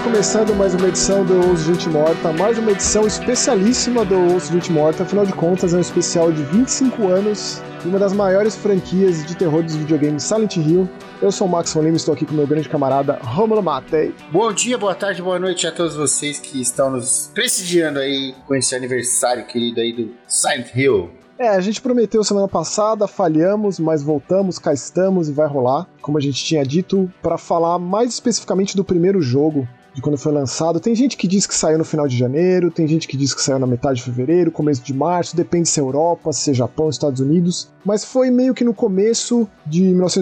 começando mais uma edição do Ouço Gente Morta, mais uma edição especialíssima do Ouço Gente Morta, afinal de contas é um especial de 25 anos de uma das maiores franquias de terror dos videogames, Silent Hill. Eu sou o Max von Lima e estou aqui com meu grande camarada Rômulo Matei. Bom dia, boa tarde, boa noite a todos vocês que estão nos prestigiando aí com esse aniversário querido aí do Silent Hill. A gente prometeu semana passada, falhamos, mas voltamos, cá estamos e vai rolar, como a gente tinha dito, para falar mais especificamente do primeiro jogo, de quando foi lançado. Tem gente que diz que saiu no final de janeiro, tem gente que diz que saiu na metade de fevereiro, começo de março, depende se é Europa, se é Japão, Estados Unidos, mas foi meio que no começo de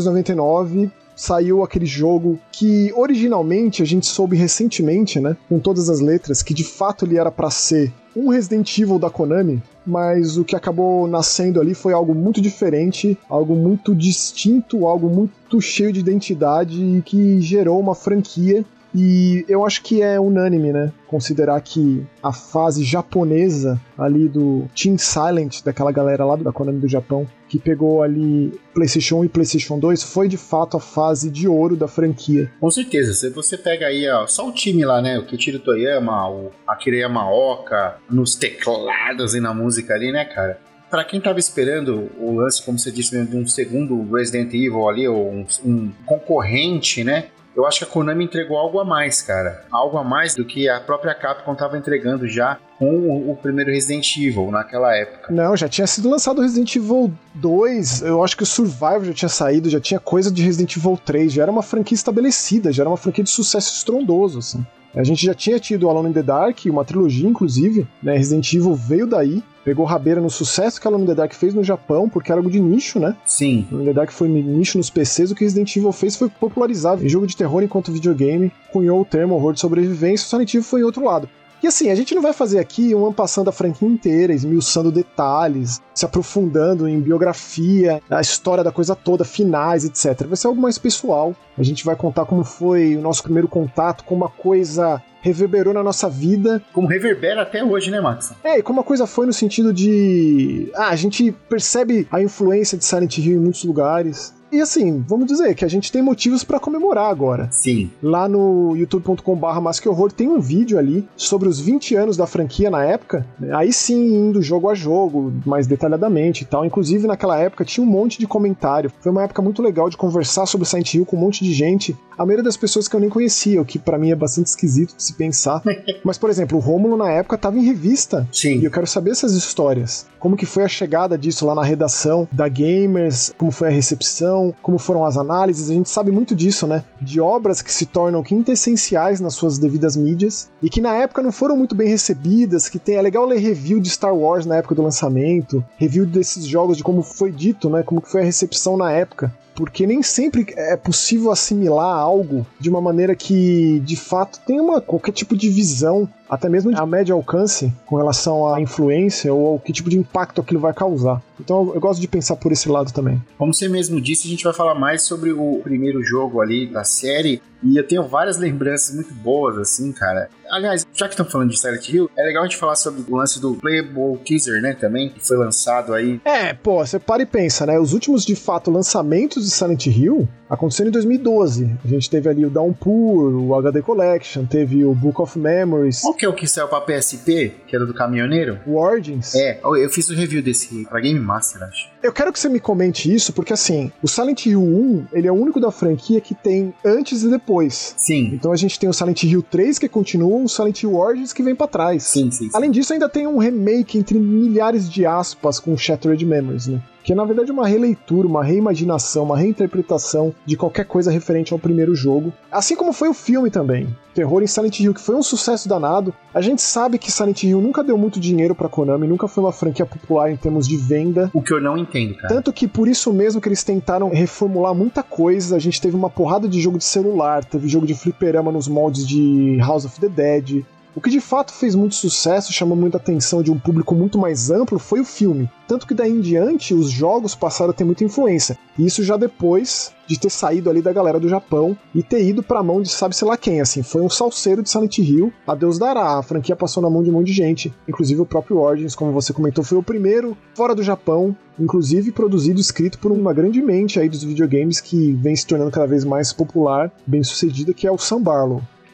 1999, saiu aquele jogo que originalmente a gente soube recentemente, né, com todas as letras, que de fato ele era para ser um Resident Evil da Konami, mas o que acabou nascendo ali foi algo muito diferente, algo muito distinto, algo muito cheio de identidade e que gerou uma franquia. E eu acho que é unânime, né? Considerar que a fase japonesa ali do Team Silent, daquela galera lá da Konami do Japão, que pegou ali PlayStation 1 e PlayStation 2, foi de fato a fase de ouro da franquia. Com certeza, se você pega aí só o time lá, né? O Kichiro Toyama, o Akira Yamaoka, nos teclados e na música ali, né, cara? Pra quem tava esperando o lance, como você disse, de um segundo Resident Evil ali, ou um concorrente, né? Eu acho que a Konami entregou algo a mais, cara. Algo a mais do que a própria Capcom estava entregando já com o primeiro Resident Evil naquela época. Não, já tinha sido lançado o Resident Evil 2, eu acho que o Survival já tinha saído, já tinha coisa de Resident Evil 3, já era uma franquia estabelecida, já era uma franquia de sucesso estrondoso, assim. A gente já tinha tido Alone in the Dark, uma trilogia inclusive, né? Resident Evil veio daí, pegou rabeira no sucesso que Alone in the Dark fez no Japão, porque era algo de nicho, né? Sim. Alone in the Dark foi nicho nos PCs, o que Resident Evil fez foi popularizar em jogo de terror enquanto videogame, cunhou o termo horror de sobrevivência, o Silent Hill foi em outro lado. E assim, a gente não vai fazer aqui um passando a franquia inteira, esmiuçando detalhes, se aprofundando em biografia, a história da coisa toda, finais, etc. Vai ser algo mais pessoal. A gente vai contar como foi o nosso primeiro contato, como a coisa reverberou na nossa vida. Como reverbera até hoje, né, Max? E como a coisa foi no sentido de... a gente percebe a influência de Silent Hill em muitos lugares. E assim, vamos dizer que a gente tem motivos pra comemorar agora. Sim. Lá no youtube.com/masquehorror tem um vídeo ali sobre os 20 anos da franquia na época. Aí sim, indo jogo a jogo, mais detalhadamente e tal. Inclusive, naquela época tinha um monte de comentário. Foi uma época muito legal de conversar sobre Silent Hill com um monte de gente. A maioria das pessoas que eu nem conhecia, o que pra mim é bastante esquisito de se pensar. Mas, por exemplo, o Rômulo na época tava em revista. Sim. E eu quero saber essas histórias. Como que foi a chegada disso lá na redação da Gamers, como foi a recepção, como foram as análises, a gente sabe muito disso, né? De obras que se tornam quintessenciais nas suas devidas mídias e que na época não foram muito bem recebidas, que é legal ler review de Star Wars na época do lançamento, review desses jogos, de como foi dito, né? Como que foi a recepção na época. Porque nem sempre é possível assimilar algo de uma maneira que, de fato, tenha qualquer tipo de visão, até mesmo a médio alcance, com relação à influência ou ao que tipo de impacto aquilo vai causar. Então eu gosto de pensar por esse lado também. Como você mesmo disse, a gente vai falar mais sobre o primeiro jogo ali da série, e eu tenho várias lembranças muito boas, assim, cara. Aliás, já que estamos falando de Silent Hill, é legal a gente falar sobre o lance do Playable Teaser, né, também, que foi lançado aí. Você para e pensa, né, os últimos, de fato, lançamentos de Silent Hill aconteceram em 2012. A gente teve ali o Downpour, o HD Collection, teve o Book of Memories. Qual que é o que saiu pra PSP, que era do caminhoneiro? O Origins. Eu fiz o review desse pra Game Master, acho. Eu quero que você me comente isso, porque assim, o Silent Hill 1, ele é o único da franquia que tem antes e depois. Sim. Então a gente tem o Silent Hill 3 que continua, o Silent Hill Origins que vem pra trás. Sim. Além disso, ainda tem um remake entre milhares de aspas com Shattered Memories, né? Que é na verdade uma releitura, uma reimaginação, uma reinterpretação de qualquer coisa referente ao primeiro jogo. Assim como foi o filme também. Terror em Silent Hill, que foi um sucesso danado. A gente sabe que Silent Hill nunca deu muito dinheiro pra Konami, nunca foi uma franquia popular em termos de venda. O que eu não entendo, cara. Tanto que por isso mesmo que eles tentaram reformular muita coisa. A gente teve uma porrada de jogo de celular, teve jogo de fliperama nos moldes de House of the Dead. O que de fato fez muito sucesso, chamou muita atenção de um público muito mais amplo, foi o filme. Tanto que daí em diante os jogos passaram a ter muita influência. E isso já depois de ter saído ali da galera do Japão e ter ido pra mão de sabe-se lá quem, assim. Foi um salseiro de Silent Hill, a Deus dará. A franquia passou na mão de um monte de gente. Inclusive o próprio Origins, como você comentou, foi o primeiro fora do Japão, inclusive produzido e escrito por uma grande mente aí dos videogames que vem se tornando cada vez mais popular, bem sucedida, que é o Sam Barlow.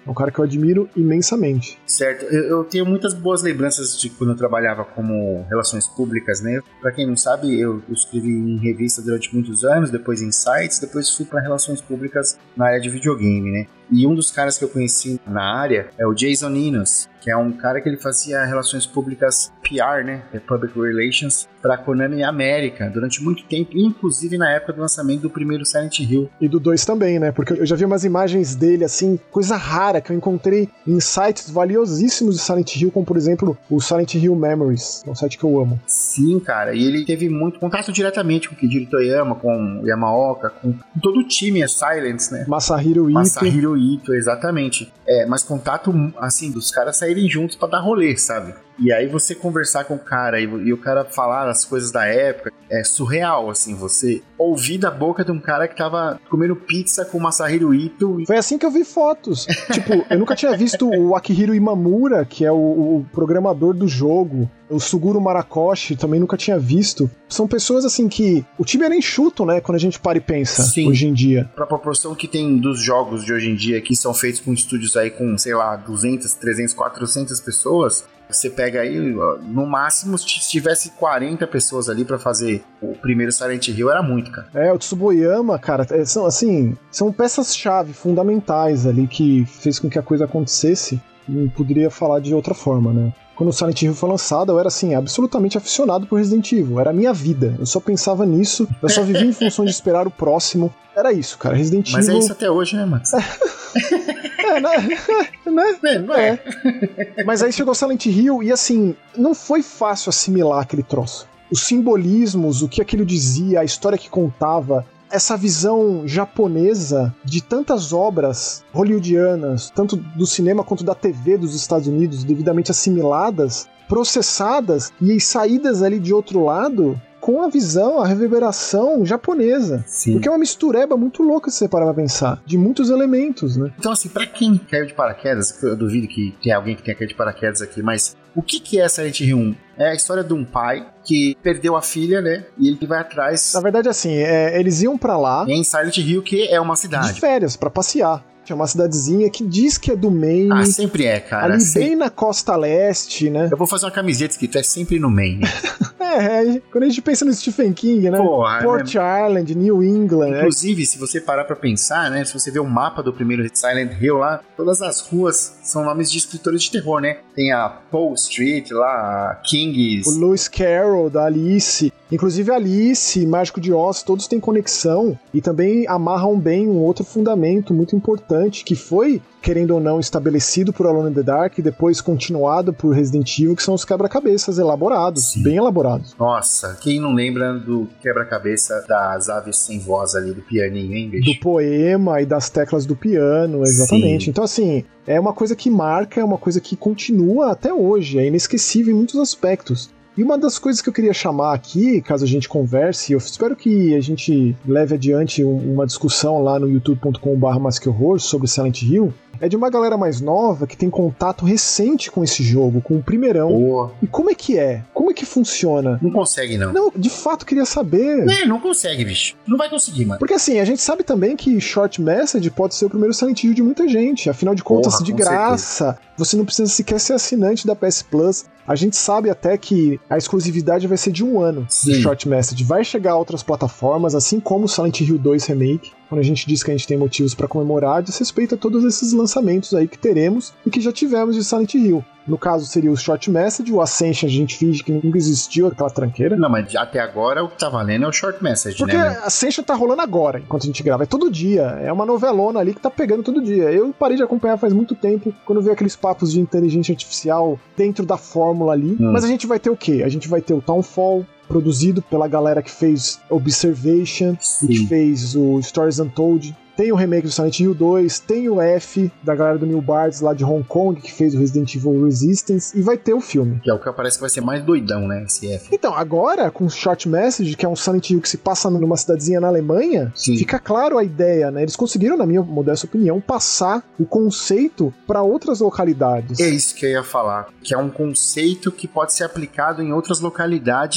É um cara que eu admiro imensamente. Certo, eu tenho muitas boas lembranças de quando eu trabalhava como relações públicas, né? Pra quem não sabe, eu escrevi em revista durante muitos anos, depois em sites, depois fui pra relações públicas na área de videogame, né? E um dos caras que eu conheci na área é o Jason Enos, que é um cara que ele fazia relações públicas PR, né? Public Relations, pra Konami América durante muito tempo, inclusive na época do lançamento do primeiro Silent Hill. E do 2 também, né? Porque eu já vi umas imagens dele, assim, coisa rara que eu encontrei em sites valiosíssimos de Silent Hill, como por exemplo o Silent Hill Memories, é um site que eu amo. Sim, cara, e ele teve muito contato diretamente com o Kejiro Toyama, com o Yamaoka, com todo o time, a Silence, né? Masahiro Ito, exatamente. Mas contato, assim, dos caras saírem juntos pra dar rolê, sabe? E aí você conversar com o cara e o cara falar as coisas da época, é surreal, assim, você ouvir da boca de um cara que tava comendo pizza com o Masahiro Ito. Foi assim que eu vi fotos. Tipo, eu nunca tinha visto o Akihiro Imamura, que é o programador do jogo. O Suguru Marakoshi também nunca tinha visto. São pessoas, assim, que... O time era enxuto, né? Quando a gente para e pensa, sim, hoje em dia. Pra proporção que tem dos jogos de hoje em dia, que são feitos com estúdios aí com, sei lá, 200, 300, 400 pessoas... Você pega aí, no máximo, se tivesse 40 pessoas ali pra fazer o primeiro Silent Hill, era muito, cara. O Tsuboyama, cara, são peças-chave fundamentais ali que fez com que a coisa acontecesse. Não poderia falar de outra forma, né? Quando o Silent Hill foi lançado, eu era, assim, absolutamente aficionado por Resident Evil. Era a minha vida. Eu só pensava nisso. Eu só vivia em função de esperar o próximo. Era isso, cara. Resident Evil... Mas é isso até hoje, né, Max? Não é. Mas aí chegou Silent Hill e, assim, não foi fácil assimilar aquele troço. Os simbolismos, o que aquilo dizia, a história que contava... Essa visão japonesa de tantas obras hollywoodianas, tanto do cinema quanto da TV dos Estados Unidos, devidamente assimiladas, processadas e saídas ali de outro lado com a visão, a reverberação japonesa. Sim. Porque é uma mistureba muito louca, se você parar pra pensar, de muitos elementos, né? Então, assim, pra quem caiu de paraquedas, eu duvido que tenha alguém que tenha caído de paraquedas aqui, mas o que é Silent Hill 1? É a história de um pai que perdeu a filha, né? E ele vai atrás... Na verdade, assim, eles iam pra lá... Em Silent Hill, que é uma cidade. De férias, pra passear. É uma cidadezinha que diz que é do Maine. Ah, sempre é, cara. Ali bem na costa leste, né? Eu vou fazer uma camiseta escrita, é sempre no Maine. Quando a gente pensa no Stephen King, né? Port Island, New England. Inclusive, se você parar pra pensar, né? Se você ver o mapa do primeiro Silent Hill lá, todas as ruas são nomes de escritores de terror, né? Tem a Paul Street lá, a Kings. O Lewis Carroll, da Alice. Inclusive Alice, Mágico de Oz, todos têm conexão e também amarram bem um outro fundamento muito importante que foi, querendo ou não, estabelecido por Alone in the Dark e depois continuado por Resident Evil, que são os quebra-cabeças elaborados, sim, bem elaborados. Nossa, quem não lembra do quebra-cabeça das aves sem voz ali, do pianinho, hein, bicho? Do poema e das teclas do piano, exatamente. Sim. Então, assim, é uma coisa que marca, é uma coisa que continua até hoje, é inesquecível em muitos aspectos. E uma das coisas que eu queria chamar aqui, caso a gente converse, eu espero que a gente leve adiante uma discussão lá no youtube.com/masquehorror sobre Silent Hill, é de uma galera mais nova que tem contato recente com esse jogo, com o primeirão. Boa. E como é que é? Como é que funciona? Não consegue, não. Não, de fato, queria saber. Não consegue, bicho. Não vai conseguir, mano. Porque assim, a gente sabe também que Short Message pode ser o primeiro Silent Hill de muita gente. Afinal de contas, de graça. Certeza. Você não precisa sequer ser assinante da PS Plus. A gente sabe até que a exclusividade vai ser de 1 ano do Short Message. Vai chegar a outras plataformas, assim como o Silent Hill 2 Remake. Quando a gente diz que a gente tem motivos para comemorar, diz respeito a todos esses lançamentos aí que teremos e que já tivemos de Silent Hill. No caso seria o Short Message, o Ascension a gente finge que nunca existiu aquela tranqueira. Não, mas até agora o que tá valendo é o Short Message, porque né? Porque Ascension tá rolando agora, enquanto a gente grava. É todo dia, é uma novelona ali que tá pegando todo dia. Eu parei de acompanhar faz muito tempo, quando veio aqueles papos de inteligência artificial dentro da fórmula ali. Mas a gente vai ter o quê? A gente vai ter o Townfall, produzido pela galera que fez Observation e que fez o Stories Untold. Tem o remake do Silent Hill 2, tem o F, da galera do New Bards lá de Hong Kong, que fez o Resident Evil Resistance, e vai ter o filme. Que é o que parece que vai ser mais doidão, né, esse F. Então, agora, com o Short Message, que é um Silent Hill que se passa numa cidadezinha na Alemanha, fica claro a ideia, né? Eles conseguiram, na minha modesta opinião, passar o conceito para outras localidades. É isso que eu ia falar, que é um conceito que pode ser aplicado em outras localidades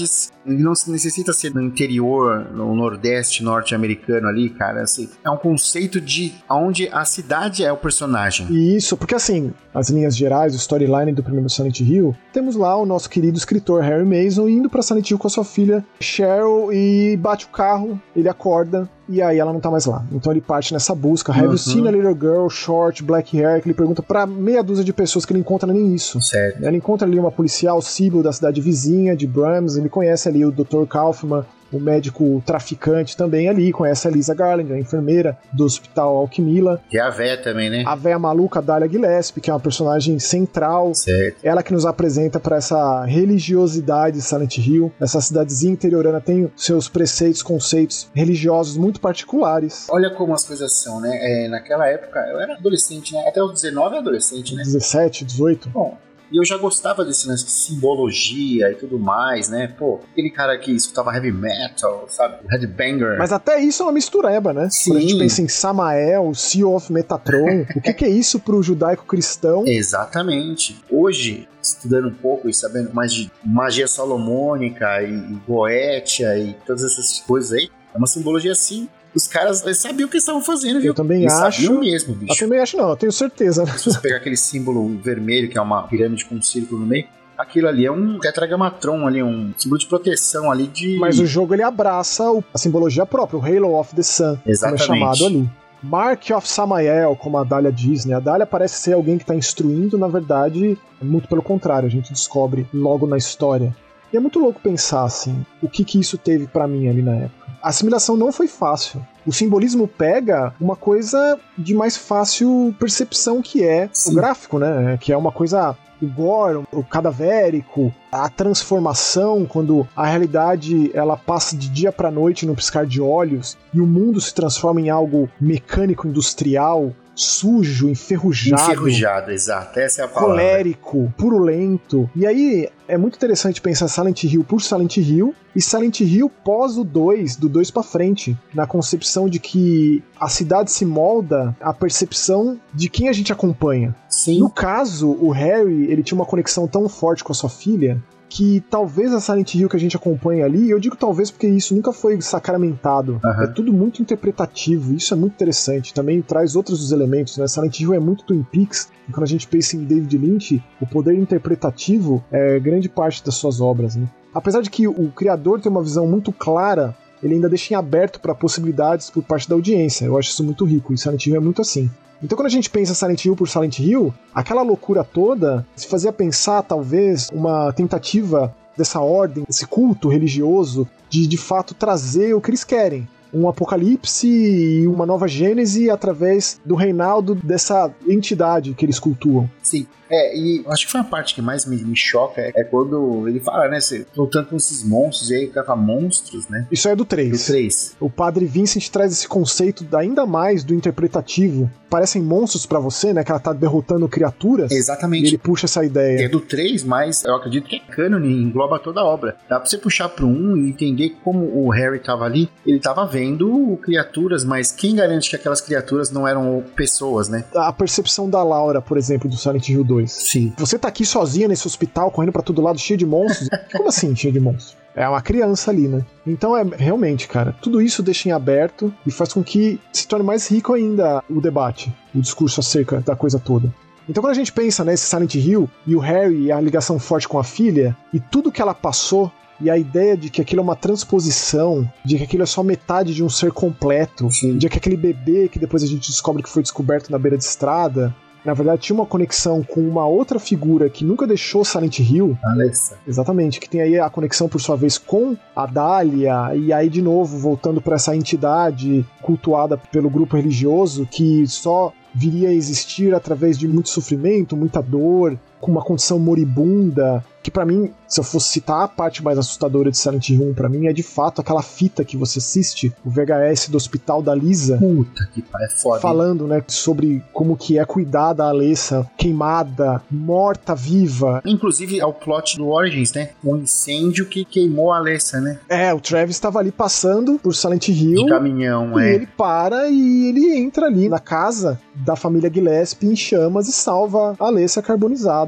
Ele não necessita ser no interior, no nordeste norte-americano ali, cara. Assim, é um conceito de onde a cidade é o personagem. Isso, porque assim, as linhas gerais, o storyline do primeiro Silent Hill, temos lá o nosso querido escritor Harry Mason indo pra Silent Hill com a sua filha Cheryl e bate o carro, ele acorda e aí ela não tá mais lá. Então ele parte nessa busca. Have you seen a little girl, short, black hair? Que ele pergunta pra meia dúzia de pessoas que ele encontra nem isso. Certo. Ele encontra ali uma policial, Sybil, da cidade vizinha, de Brahms, ele conhece ali o Dr. Kaufman, o médico traficante também ali, conhece a Lisa Garland, a enfermeira do Hospital Alquimila. E a véia também, né? A véia maluca, Dahlia Gillespie, que é uma personagem central. Certo. Ela que nos apresenta para essa religiosidade de Silent Hill. Essa cidadezinha interiorana tem seus preceitos, conceitos religiosos muito particulares. Olha como as coisas são, né? Naquela época, eu era adolescente, né? Até os 19 adolescente, né? 17, 18. Bom, e eu já gostava desse lance de simbologia e tudo mais, né? Pô, aquele cara que escutava heavy metal, sabe? Headbanger. Mas até isso é uma mistureba, né? Sim. Quando a gente pensa em Samael, Seal of Metatron, o que é isso pro judaico-cristão? Exatamente. Hoje, estudando um pouco e sabendo mais de magia salomônica e Goetia e todas essas coisas aí, é uma simbologia assim. Os caras sabiam o que estavam fazendo, viu? Eu também eles acho. Sabiam mesmo, bicho. Eu também acho, não, eu tenho certeza. Se você pegar aquele símbolo vermelho, que é uma pirâmide com um círculo no meio, aquilo ali é um tetragamatron ali, um símbolo de proteção ali de... Mas o jogo, ele abraça a simbologia própria, o Halo of the Sun, exatamente, como é chamado ali. Mark of Samael, como a Dahlia diz, né? A Dahlia parece ser alguém que está instruindo, na verdade, muito pelo contrário, a gente descobre logo na história. E é muito louco pensar, assim, o que isso teve pra mim ali na época. A assimilação não foi fácil. O simbolismo pega uma coisa de mais fácil percepção, que é Sim. o gráfico, né? Que é uma coisa, o gore, o cadavérico, a transformação, quando a realidade ela passa de dia pra noite num piscar de olhos e o mundo se transforma em algo mecânico, industrial, sujo, enferrujado, exato, essa é a palavra. Colérico, purulento. E aí é muito interessante pensar Silent Hill por Silent Hill e Silent Hill pós o 2, do 2 pra frente, na concepção de que a cidade se molda à percepção de quem a gente acompanha. Sim. No caso, o Harry, ele tinha uma conexão tão forte com a sua filha que talvez a Silent Hill que a gente acompanha ali, eu digo talvez porque isso nunca foi sacramentado, é tudo muito interpretativo, isso é muito interessante, também traz outros dos elementos, né? Silent Hill é muito Twin Peaks, e quando a gente pensa em David Lynch, o poder interpretativo é grande parte das suas obras, né? Apesar de que o criador tem uma visão muito clara, ele ainda deixa em aberto para possibilidades por parte da audiência, eu acho isso muito rico, e Silent Hill é muito assim. Então quando a gente pensa Silent Hill por Silent Hill, aquela loucura toda se fazia pensar talvez uma tentativa dessa ordem, desse culto religioso, de fato trazer o que eles querem. Um apocalipse e uma nova gênese através do reinado dessa entidade que eles cultuam. Sim, e acho que foi a parte que mais me choca, é quando ele fala, né, lutando com esses monstros, e aí o cara fala monstros, né? Isso é do 3. Do 3. O Padre Vincent traz esse conceito ainda mais do interpretativo. Parecem monstros pra você, né, que ela tá derrotando criaturas. Exatamente. E ele puxa essa ideia. É do 3, mas eu acredito que é cânone, engloba toda a obra. Dá pra você puxar pro 1 e entender como o Harry tava ali, ele tava vendo criaturas, mas quem garante que aquelas criaturas não eram pessoas, né? A percepção da Laura, por exemplo, do Silent Hill 2. Sim. Você tá aqui sozinha nesse hospital, correndo pra todo lado, cheio de monstros. Como assim, cheio de monstros? É uma criança ali, né? Então realmente, cara, tudo isso deixa em aberto e faz com que se torne mais rico ainda o debate, o discurso acerca da coisa toda. Então quando a gente pensa nesse Silent Hill e o Harry e a ligação forte com a filha e tudo que ela passou, e a ideia de que aquilo é uma transposição, de que aquilo é só metade de um ser completo, sim, de que aquele bebê que depois a gente descobre que foi descoberto na beira de estrada, na verdade tinha uma conexão com uma outra figura que nunca deixou Silent Hill. Alessa. Exatamente, que tem aí a conexão por sua vez com a Dahlia, e aí de novo voltando para essa entidade cultuada pelo grupo religioso que só viria a existir através de muito sofrimento, muita dor, com uma condição moribunda, que pra mim, se eu fosse citar a parte mais assustadora de Silent Hill 1, pra mim é de fato aquela fita que você assiste, o VHS do hospital da Lisa. Puta que pariu, é foda. Falando, né, sobre como que é cuidar da Alessa queimada, morta, viva. Inclusive é o plot do Origins, né? Um incêndio que queimou a Alessa, né? O Travis estava ali passando por Silent Hill. De caminhão, e ele para e ele entra ali na casa da família Gillespie em chamas e salva a Alessa carbonizada.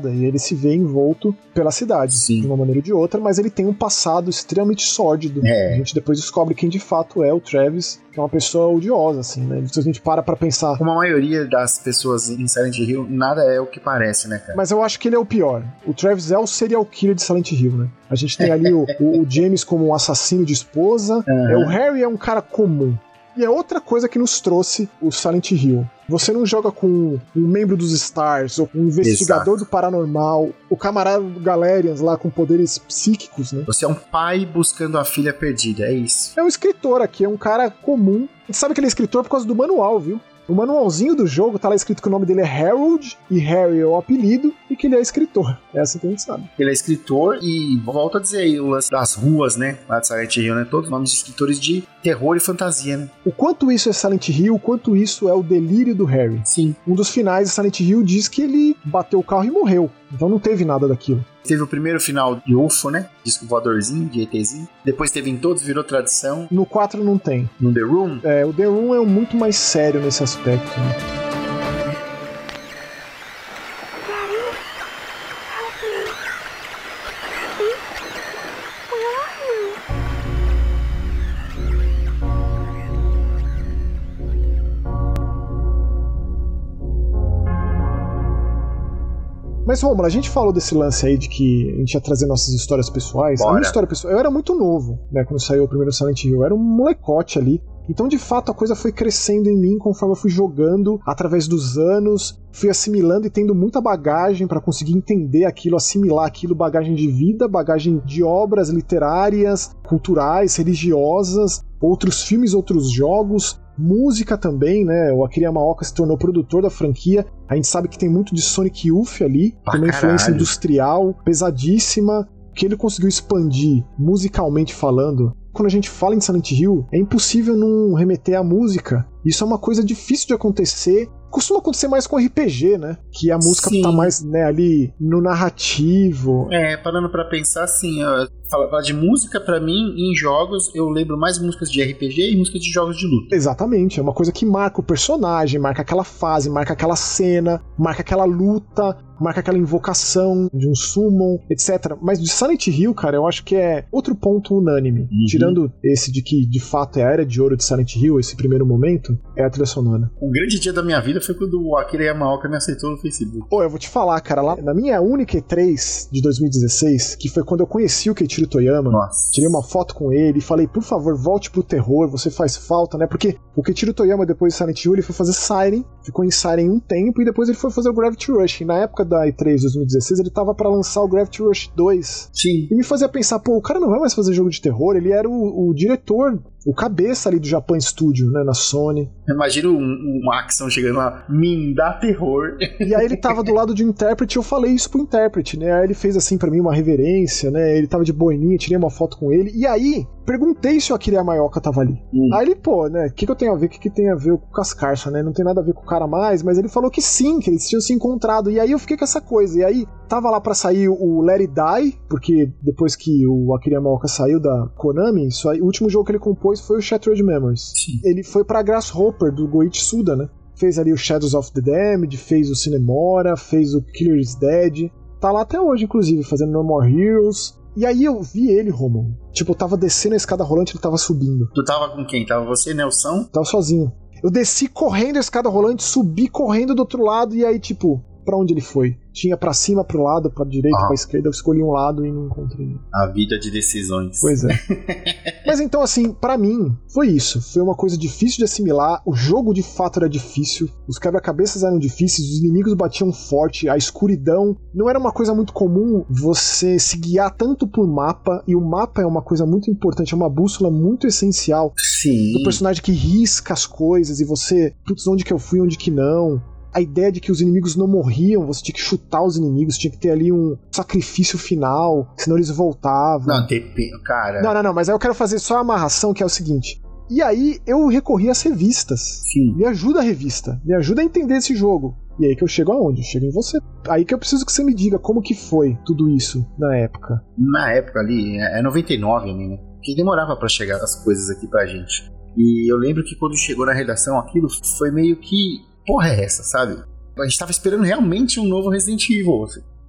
estrada e ele se vê envolto pela cidade, Sim. de uma maneira ou de outra, mas ele tem um passado extremamente sórdido. A gente depois descobre quem de fato é o Travis, que é uma pessoa odiosa, assim, né? Se a gente para pra pensar... Como a maioria das pessoas em Silent Hill, nada é o que parece, né, cara? Mas eu acho que ele é o pior. O Travis é o serial killer de Silent Hill, né? A gente tem ali o James como um assassino de esposa, o Harry é um cara comum. E é outra coisa que nos trouxe o Silent Hill. Você não joga com um membro dos Stars, ou um investigador do paranormal, o camarada do Galerians lá com poderes psíquicos, né? Você é um pai buscando a filha perdida, é isso. É um escritor aqui, é um cara comum. A gente sabe que ele é escritor por causa do manual, viu? No manualzinho do jogo tá lá escrito que o nome dele é Harold, e Harry é o apelido, e que ele é escritor. É assim que a gente sabe. Ele é escritor e, volto a dizer aí, o lance das ruas, né, lá de Silent Hill, né, todos nomes de escritores de terror e fantasia, né. O quanto isso é Silent Hill, o quanto isso é o delírio do Harry. Sim. Um dos finais de Silent Hill diz que ele bateu o carro e morreu. Então não teve nada daquilo. Teve o primeiro final de UFO, né? Disco voadorzinho, de ETzinho. Depois teve em todos, virou tradição. No 4 não tem. No The Room? O The Room é muito mais sério nesse aspecto, né? Mas, Romulo, a gente falou desse lance aí de que a gente ia trazer nossas histórias pessoais. Bora. A minha história pessoal, eu era muito novo, né, quando saiu o primeiro Silent Hill. Eu era um molecote ali. Então, de fato, a coisa foi crescendo em mim conforme eu fui jogando através dos anos, fui assimilando e tendo muita bagagem para conseguir entender aquilo, assimilar aquilo, bagagem de vida, bagagem de obras literárias, culturais, religiosas, outros filmes, outros jogos, música também, né? O Akira Yamaoka se tornou produtor da franquia. A gente sabe que tem muito de Sonic Youth ali, tem uma influência industrial pesadíssima, que ele conseguiu expandir musicalmente falando. Quando a gente fala em Silent Hill, é impossível não remeter à música. Isso é uma coisa difícil de acontecer. Costuma acontecer mais com RPG, né? Que a música tá mais, né, ali no narrativo. Parando pra pensar assim, falar de música, pra mim, em jogos, eu lembro mais músicas de RPG e músicas de jogos de luta. Exatamente, é uma coisa que marca o personagem, marca aquela fase, marca aquela cena, marca aquela luta, marca aquela invocação de um summon, etc. Mas de Silent Hill, cara, eu acho que é outro ponto unânime. Tirando esse de que, de fato, é a era de ouro de Silent Hill, esse primeiro momento, é a trilha sonora. O grande dia da minha vida foi quando o Akira Yamaoka me aceitou no Facebook. Pô, eu vou te falar, cara, lá na minha única E3 de 2016, que foi quando eu conheci o Keiichiro Toyama, tirei uma foto com ele e falei, por favor, volte pro terror, você faz falta, né? Porque o Keiichiro Toyama, depois de Silent Hill, ele foi fazer Siren, ficou em Siren um tempo, e depois ele foi fazer o Gravity Rush. E na época da E3 de 2016, ele tava pra lançar o Gravity Rush 2. Sim. E me fazia pensar, pô, o cara não vai mais fazer jogo de terror, ele era o diretor, o cabeça ali do Japan Studio, né, na Sony. Imagina um Axon chegando lá, me dá terror. E aí ele tava do lado de um intérprete, eu falei isso pro intérprete, né, aí ele fez assim pra mim uma reverência, né, ele tava de boininha, tirei uma foto com ele, e aí perguntei se o Akira Yamaoka tava ali. Aí ele, pô, né, o que eu tenho a ver, o que tem a ver com o Cascarça, né, não tem nada a ver com o cara mais, mas ele falou que sim, que eles tinham se encontrado, e aí eu fiquei com essa coisa, e aí tava lá pra sair o Let It Die, porque depois que o Akira Yamaoka saiu da Konami, o último jogo que ele compôs foi o Shattered Memories. Sim. Ele foi pra Grasshopper, do Goichi Suda, né, fez ali o Shadows of the Damned, fez o Cinemora, fez o Killer is Dead, tá lá até hoje, inclusive, fazendo No More Heroes. E aí eu vi ele, Romulo. Tipo, eu tava descendo a escada rolante, ele tava subindo. Tu tava com quem? Tava você, Nelson? Tava sozinho. Eu desci correndo a escada rolante, subi correndo do outro lado, e aí, tipo, pra onde ele foi? Tinha pra cima, pro lado, pra direita, pra esquerda, eu escolhi um lado e não encontrei. A vida de decisões. Pois é. Mas então, assim, pra mim, foi isso. Foi uma coisa difícil de assimilar, o jogo de fato era difícil, os quebra-cabeças eram difíceis, os inimigos batiam forte, a escuridão. Não era uma coisa muito comum você se guiar tanto por mapa, e o mapa é uma coisa muito importante, é uma bússola muito essencial. Sim. Do personagem que risca as coisas, e você, putz, onde que eu fui, onde que não. A ideia de que os inimigos não morriam, você tinha que chutar os inimigos, tinha que ter ali um sacrifício final, senão eles voltavam. Não, depende, cara. Não, mas aí eu quero fazer só a amarração, que é o seguinte. E aí eu recorri às revistas. Sim. Me ajuda a revista, me ajuda a entender esse jogo. E aí que eu chego aonde? Eu chego em você. Aí que eu preciso que você me diga como que foi tudo isso na época. Na época ali, é 99 ali, né? Que demorava pra chegar as coisas aqui pra gente. E eu lembro que quando chegou na redação aquilo, foi meio que... porra é essa, sabe? A gente tava esperando realmente um novo Resident Evil.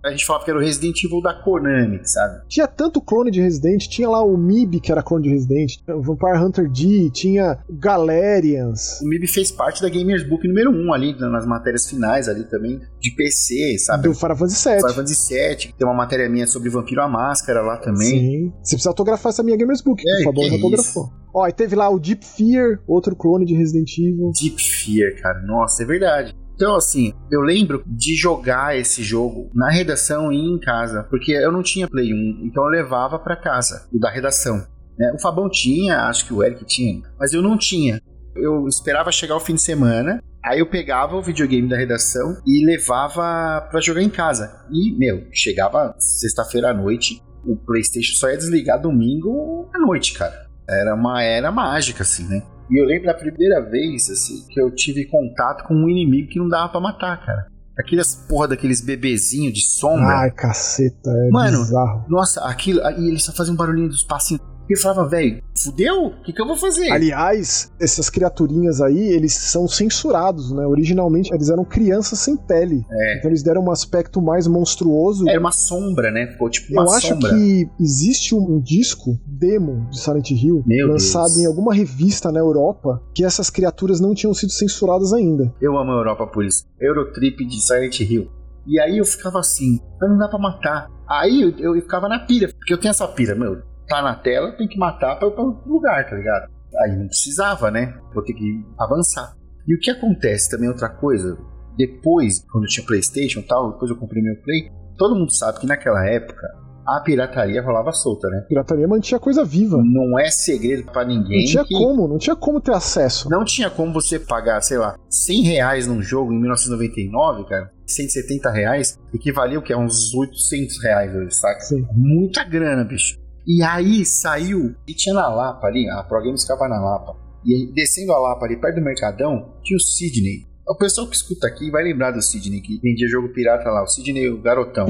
A gente falava que era o Resident Evil da Konami, sabe? Tinha tanto clone de Resident, tinha lá o MIB, que era clone de Resident, o Vampire Hunter D, tinha o Galerians. O MIB fez parte da Gamers Book número 1 ali, nas matérias finais ali também, de PC, sabe? Do Final Fantasy VII. Final Fantasy VII, tem uma matéria minha sobre Vampiro à Máscara lá também. Sim. Você precisa autografar essa minha Gamers Book, que o Fabão já autografou. Ó, e teve lá o Deep Fear, outro clone de Resident Evil. Deep Fear, cara, nossa, é verdade. Então, assim, eu lembro de jogar esse jogo na redação e em casa, porque eu não tinha Play 1, então eu levava pra casa, o da redação. Né? O Fabão tinha, acho que o Eric tinha, mas eu não tinha. Eu esperava chegar o fim de semana, aí eu pegava o videogame da redação e levava pra jogar em casa. E, chegava sexta-feira à noite, o PlayStation só ia desligar domingo à noite, cara. Era uma era mágica, assim, né? E eu lembro da primeira vez, assim, que eu tive contato com um inimigo que não dava pra matar, cara. Aquelas porra daqueles bebezinhos de sombra. Ai, caceta, Mano, bizarro. Nossa, aquilo... E ele só fazia um barulhinho dos passinhos. E eu falava, velho, fudeu? O que eu vou fazer? Aliás, essas criaturinhas aí, eles são censurados, né? Originalmente, eles eram crianças sem pele. Então eles deram um aspecto mais monstruoso. Era uma sombra, né? Ficou tipo uma sombra. Eu acho que existe um disco demo de Silent Hill, lançado em alguma revista na Europa, que essas criaturas não tinham sido censuradas ainda. Eu amo a Europa por isso. Eurotrip de Silent Hill. E aí eu ficava assim, mas não dá pra matar. Aí eu ficava na pira, porque eu tenho essa pira, tá na tela, tem que matar pra ir pra outro lugar, tá ligado? Aí não precisava, né? Vou ter que avançar. E o que acontece também, outra coisa, depois, quando eu tinha PlayStation e tal, depois eu comprei meu Play, todo mundo sabe que naquela época a pirataria rolava solta, né? A pirataria mantinha a coisa viva. Não é segredo pra ninguém. Não tinha como ter acesso. Não tinha como você pagar, sei lá, R$100 num jogo em 1999, cara. R$170 equivalia o que? A uns R$800 hoje, saca? Sim. Muita grana, bicho. E aí saiu, e tinha na Lapa ali, a Pro Games ficava na Lapa. E descendo a Lapa ali, perto do Mercadão, tinha o Sidney. O pessoal que escuta aqui vai lembrar do Sidney, que vendia jogo pirata lá. O Sidney, o garotão.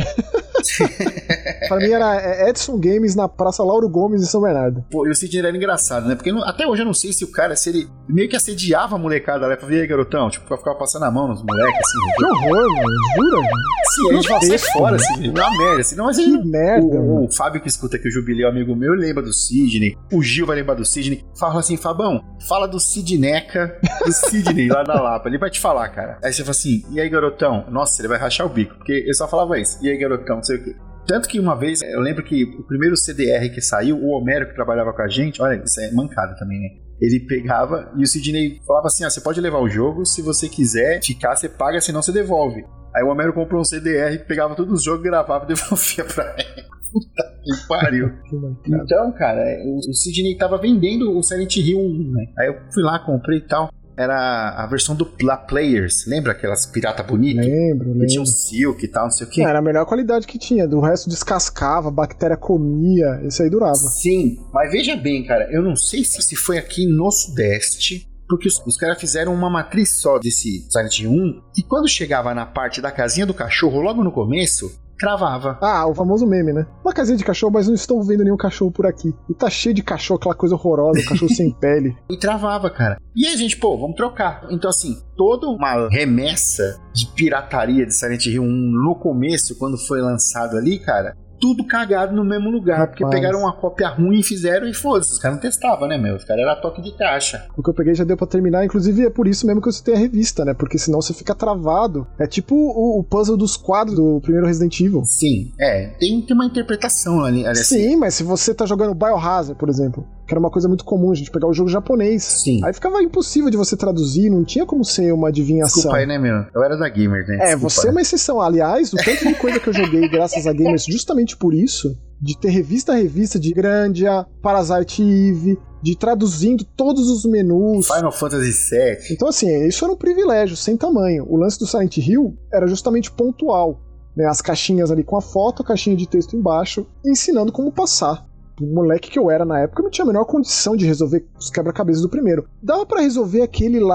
Pra mim era Edson Games na Praça Lauro Gomes em São Bernardo. Pô, e o Sidney era engraçado, né? Porque até hoje eu não sei se ele meio que assediava a molecada lá. Pra ver aí, garotão, tipo, pra ficar passando a mão nos moleques, assim. Que horror, mano. Jura? Sim, a gente fala, sai fora, assim, uma merda. Assim, não, mas aí, que merda, o Fábio que escuta aqui o Jubileu, amigo meu, lembra do Sidney. O Gil vai lembrar do Sidney. Fala assim, Fabão, fala do Sidneca, do Sidney lá da Lapa. Ele vai te falar, cara. Aí você fala assim, e aí, garotão? Nossa, ele vai rachar o bico, porque ele só falava isso. E aí, garotão, não sei o quê. Tanto que uma vez, eu lembro que o primeiro CDR que saiu, o Homero que trabalhava com a gente, olha, isso é mancada também, né? Ele pegava e o Sidney falava assim, você pode levar o jogo, se você quiser ficar, você paga, senão você devolve. Aí o Homero comprou um CDR, pegava todos os jogos, gravava e devolvia pra ele. Puta que pariu. Então, cara, o Sidney tava vendendo o Silent Hill 1, né? Aí eu fui lá, comprei e tal. Era a versão do Players. Lembra aquelas pirata bonitas? Lembro. Que tinha um Silk e tal, não sei o que. Era a melhor qualidade que tinha. Do resto descascava, a bactéria comia. Esse aí durava. Sim, mas veja bem, cara. Eu não sei se foi aqui no Sudeste, porque os caras fizeram uma matriz só desse Silent Hill 1. E quando chegava na parte da casinha do cachorro, logo no começo, travava. Ah, o famoso meme, né? Uma casinha de cachorro, mas não estou vendo nenhum cachorro por aqui. E tá cheio de cachorro, aquela coisa horrorosa, cachorro sem pele. E travava, cara. E aí a gente, vamos trocar. Então, assim, toda uma remessa de pirataria de Silent Hill 1 no começo, quando foi lançado ali, cara, tudo cagado no mesmo lugar. Rapaz. Porque pegaram uma cópia ruim e fizeram e foda-se. Os caras não testavam, né, meu? Os caras eram toque de caixa. O que eu peguei já deu pra terminar. Inclusive é por isso mesmo que eu citei a revista, né? Porque senão você fica travado. É tipo o puzzle dos quadros do primeiro Resident Evil. Sim, tem uma interpretação ali. Sim, mas se você tá jogando Biohazard, por exemplo, que era uma coisa muito comum, a gente pegar o jogo japonês. Sim. Aí ficava impossível de você traduzir, não tinha como ser uma adivinhação. Desculpa aí, né, meu? Eu era da Gamer, né? Desculpa, você é uma exceção. Aliás, o tanto de coisa que eu joguei graças a Gamers, justamente por isso, de ter revista a revista de Grandia, Parasite Eve, de traduzindo todos os menus. Final Fantasy VII. Então, assim, isso era um privilégio, sem tamanho. O lance do Silent Hill era justamente pontual. Né? As caixinhas ali com a foto, a caixinha de texto embaixo, ensinando como passar. O moleque que eu era na época não tinha a menor condição de resolver os quebra-cabeças do primeiro. Dava pra resolver aquele lá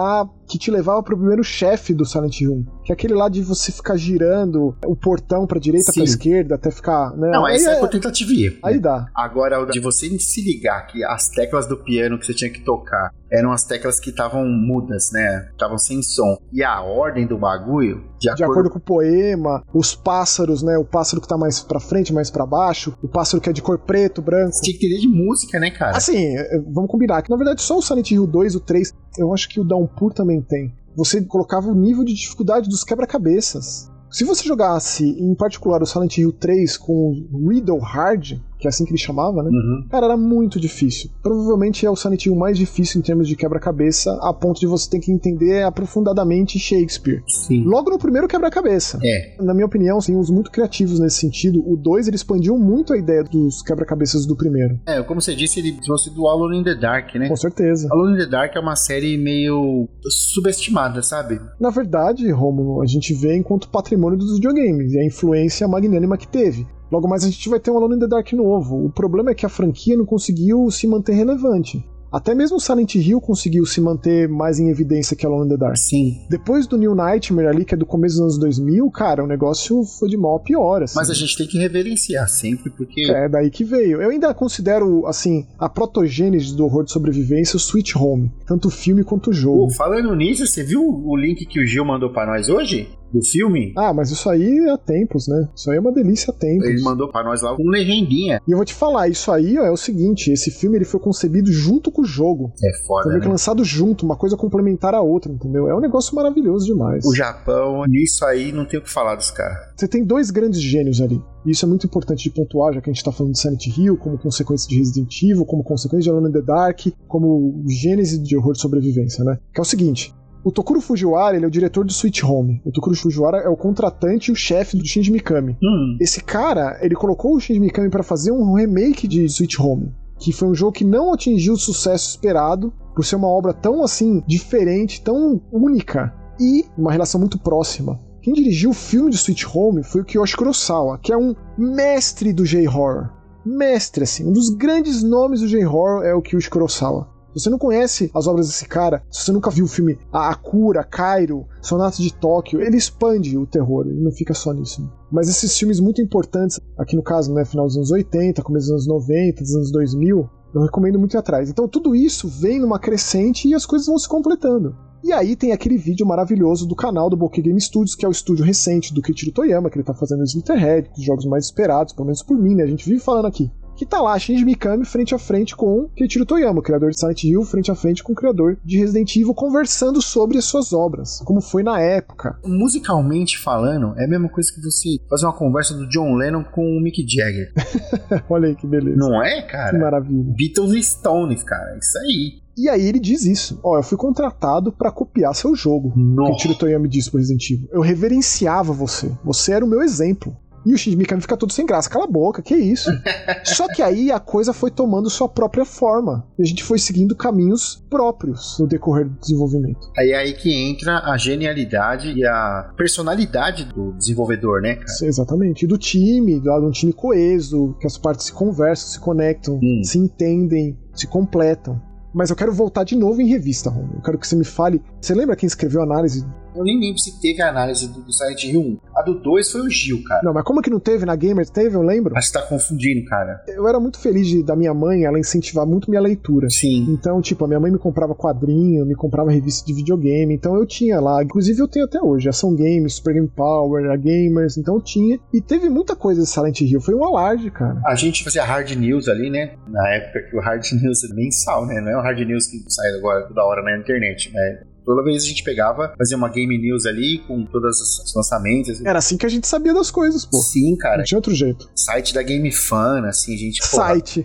que te levava pro primeiro chefe do Silent Hill 1. Que é aquele lá de você ficar girando o portão pra direita, pra esquerda, até ficar... Né? Não, esse é por tentativa e erro. Aí dá. Agora, de você se ligar que as teclas do piano que você tinha que tocar eram as teclas que estavam mudas, né? Estavam sem som. E a ordem do bagulho, de acordo com o poema, os pássaros, né? O pássaro que tá mais pra frente, mais pra baixo, o pássaro que é de cor preto, branco. Você tinha que entender de música, né, cara? Assim, vamos combinar que na verdade só o Silent Hill 2, o 3, eu acho que o Downpour também tem. Você colocava o nível de dificuldade dos quebra-cabeças. Se você jogasse, em particular, o Silent Hill 3 com o Riddle Hard, que é assim que ele chamava, né? Cara, era muito difícil. Provavelmente é o Silent Hill mais difícil em termos de quebra-cabeça, a ponto de você ter que entender aprofundadamente Shakespeare. Sim. Logo no primeiro quebra-cabeça. Na minha opinião, tem uns muito criativos nesse sentido. O 2, ele expandiu muito a ideia dos quebra-cabeças do primeiro. Como você disse, ele trouxe do Alone in the Dark, né? Com certeza. Alone in the Dark é uma série meio subestimada, sabe? Na verdade, Rômulo, a gente vê enquanto patrimônio dos videogames e a influência magnânima que teve. Logo mais a gente vai ter um Alone in the Dark novo. O problema é que a franquia não conseguiu se manter relevante. Até mesmo Silent Hill conseguiu se manter mais em evidência que Alone in the Dark. Sim. Depois do New Nightmare ali, que é do começo dos anos 2000, cara, o negócio foi de mal a pior, assim. Mas a gente tem que reverenciar sempre, porque... É daí que veio. Eu ainda considero, assim, a protogênese do horror de sobrevivência o Sweet Home. Tanto o filme quanto o jogo. Falando nisso, você viu o link que o Gil mandou pra nós hoje? Do filme? Ah, mas isso aí há tempos, né? Isso aí é uma delícia há tempos. Ele mandou pra nós lá com legendinha. E eu vou te falar, isso aí ó, é o seguinte, esse filme ele foi concebido junto com o jogo. É foda, foi meio que lançado junto, uma coisa complementar à outra, entendeu? É um negócio maravilhoso demais. O Japão, nisso aí, não tem o que falar dos caras. Você tem dois grandes gênios ali. E isso é muito importante de pontuar, já que a gente tá falando de Silent Hill, como consequência de Resident Evil, como consequência de Alone in the Dark, como gênese de horror de sobrevivência, né? Que é o seguinte... O Tokuro Fujiwara, ele é o diretor do Sweet Home. O Tokuro Fujiwara é o contratante e o chefe do Shinji Mikami. Esse cara, ele colocou o Shinji Mikami pra fazer um remake de Sweet Home, que foi um jogo que não atingiu o sucesso esperado, por ser uma obra tão, assim, diferente, tão única, e uma relação muito próxima. Quem dirigiu o filme de Sweet Home foi o Kiyoshi Kurosawa, que é um mestre do J-Horror. Mestre, assim, um dos grandes nomes do J-Horror é o Kiyoshi Kurosawa. Se você não conhece as obras desse cara, se você nunca viu o filme Akira, Kairo, Sonatas de Tóquio, ele expande o terror, ele não fica só nisso. Mas esses filmes muito importantes, aqui no caso, né, final dos anos 80, começo dos anos 90, dos anos 2000, eu recomendo muito ir atrás. Então tudo isso vem numa crescente e as coisas vão se completando. E aí tem aquele vídeo maravilhoso do canal do Bokeh Game Studios, que é o estúdio recente do Keiichiro Toyama, que ele tá fazendo o Slitherhead, dos jogos mais esperados, pelo menos por mim, né, a gente vive falando aqui. Que tá lá Shinji Mikami frente a frente com Keiichiro Toyama, o criador de Silent Hill, frente a frente com o criador de Resident Evil, conversando sobre as suas obras, como foi na época. Musicalmente falando, é a mesma coisa que você fazer uma conversa do John Lennon com o Mick Jagger. Olha aí que beleza. Não é, cara? Que maravilha. Beatles e Stones, cara, isso aí. E aí ele diz isso, eu fui contratado pra copiar seu jogo. Keiichiro Toyama disse pro Resident Evil. Eu reverenciava você era o meu exemplo. E o Shinji Mikami fica todo sem graça. Cala a boca, que isso? Só que aí a coisa foi tomando sua própria forma. E a gente foi seguindo caminhos próprios no decorrer do desenvolvimento. Aí que entra a genialidade e a personalidade do desenvolvedor, né, cara? Exatamente. E do time, de um time coeso, que as partes se conversam, se conectam, se entendem, se completam. Mas eu quero voltar de novo em revista, Romulo. Eu quero que você me fale... Você lembra quem escreveu a análise? Eu nem lembro se teve a análise do Silent Hill 1. A do 2 foi o Gil, cara. Não, mas como que não teve? Na Gamer teve, eu lembro? Acho que tá confundindo, cara. Eu era muito feliz da minha mãe, ela incentivar muito minha leitura. Sim. Então, tipo, a minha mãe me comprava quadrinho, me comprava revista de videogame, então eu tinha lá. Inclusive eu tenho até hoje, Ação Games, Super Game Power, a Gamers, então eu tinha. E teve muita coisa de Silent Hill, foi um alarde, cara. A gente fazia Hard News ali, né? Na época que o Hard News é mensal, né? Não é o Hard News que sai agora toda hora na internet, né? Toda vez a gente pegava, fazia uma Game News ali com todos os lançamentos. Era assim que a gente sabia das coisas, pô. Sim, cara. Não tinha outro jeito. Site da Game Fan, assim, a gente... Site.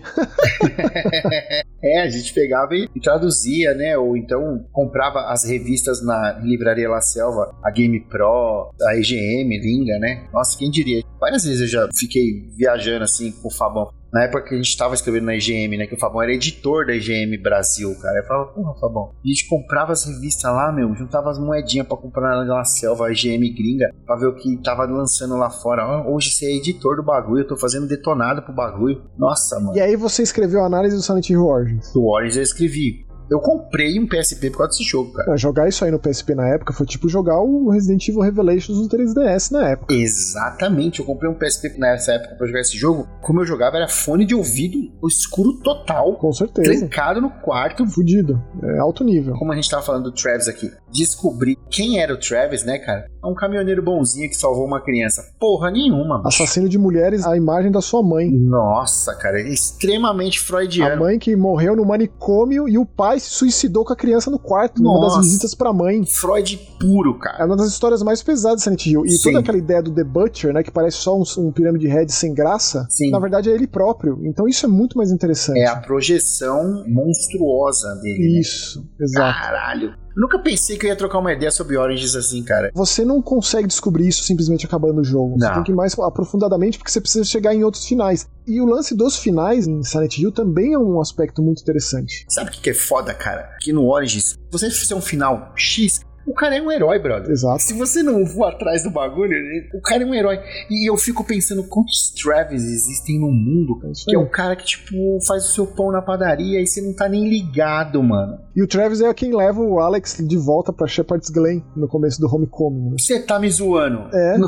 A gente pegava e traduzia, né? Ou então comprava as revistas na Livraria La Selva, a Game Pro, a EGM, linda, né? Nossa, quem diria? Várias vezes eu já fiquei viajando, assim, com o Fabão. Na época que a gente tava escrevendo na EGM, né? Que o Fabão era editor da EGM Brasil, cara. Eu falava, porra, Fabão. A gente comprava as revistas lá, meu. Juntava as moedinhas pra comprar na Selva, a EGM gringa, pra ver o que tava lançando lá fora. Hoje você é editor do bagulho, eu tô fazendo detonado pro bagulho. Nossa, mano. E aí você escreveu a análise do Silent Hill Origins? Do Origins eu escrevi. Eu comprei um PSP por causa desse jogo, cara. Jogar isso aí no PSP na época foi tipo jogar o Resident Evil Revelations no 3DS na época. Exatamente, eu comprei um PSP nessa época pra jogar esse jogo. Como eu jogava era fone de ouvido escuro total. Com certeza. Trancado no quarto. Fudido. É alto nível. Como a gente tava falando do Travis aqui. Descobri quem era o Travis, né, cara? É um caminhoneiro bonzinho que salvou uma criança. Porra nenhuma, bicho. Assassino de mulheres, a imagem da sua mãe. Nossa, cara, é extremamente freudiano. A mãe que morreu no manicômio e o pai se suicidou com a criança no quarto, numa das visitas pra mãe. Freud puro, cara. É uma das histórias mais pesadas de Silent Hill. E toda aquela ideia do The Butcher, né, que parece só um Pyramid Head sem graça, na verdade é ele próprio. Então isso é muito mais interessante. É a projeção monstruosa dele. Isso, né? Exato. Caralho. Eu nunca pensei que eu ia trocar uma ideia sobre Origins assim, cara. Você não consegue descobrir isso simplesmente acabando o jogo. Não. Você tem que ir mais aprofundadamente porque você precisa chegar em outros finais. E o lance dos finais em Silent Hill também é um aspecto muito interessante. Sabe o que é foda, cara? Que no Origins, se você fizer um final X, o cara é um herói, brother. Exato. Se você não voa atrás do bagulho, o cara é um herói. E eu fico pensando quantos Travis existem no mundo, que é o cara que, tipo, faz o seu pão na padaria e você não tá nem ligado, mano. E o Travis é quem leva o Alex de volta pra Shepherd's Glen no começo do Homecoming. Né? Você tá me zoando? É.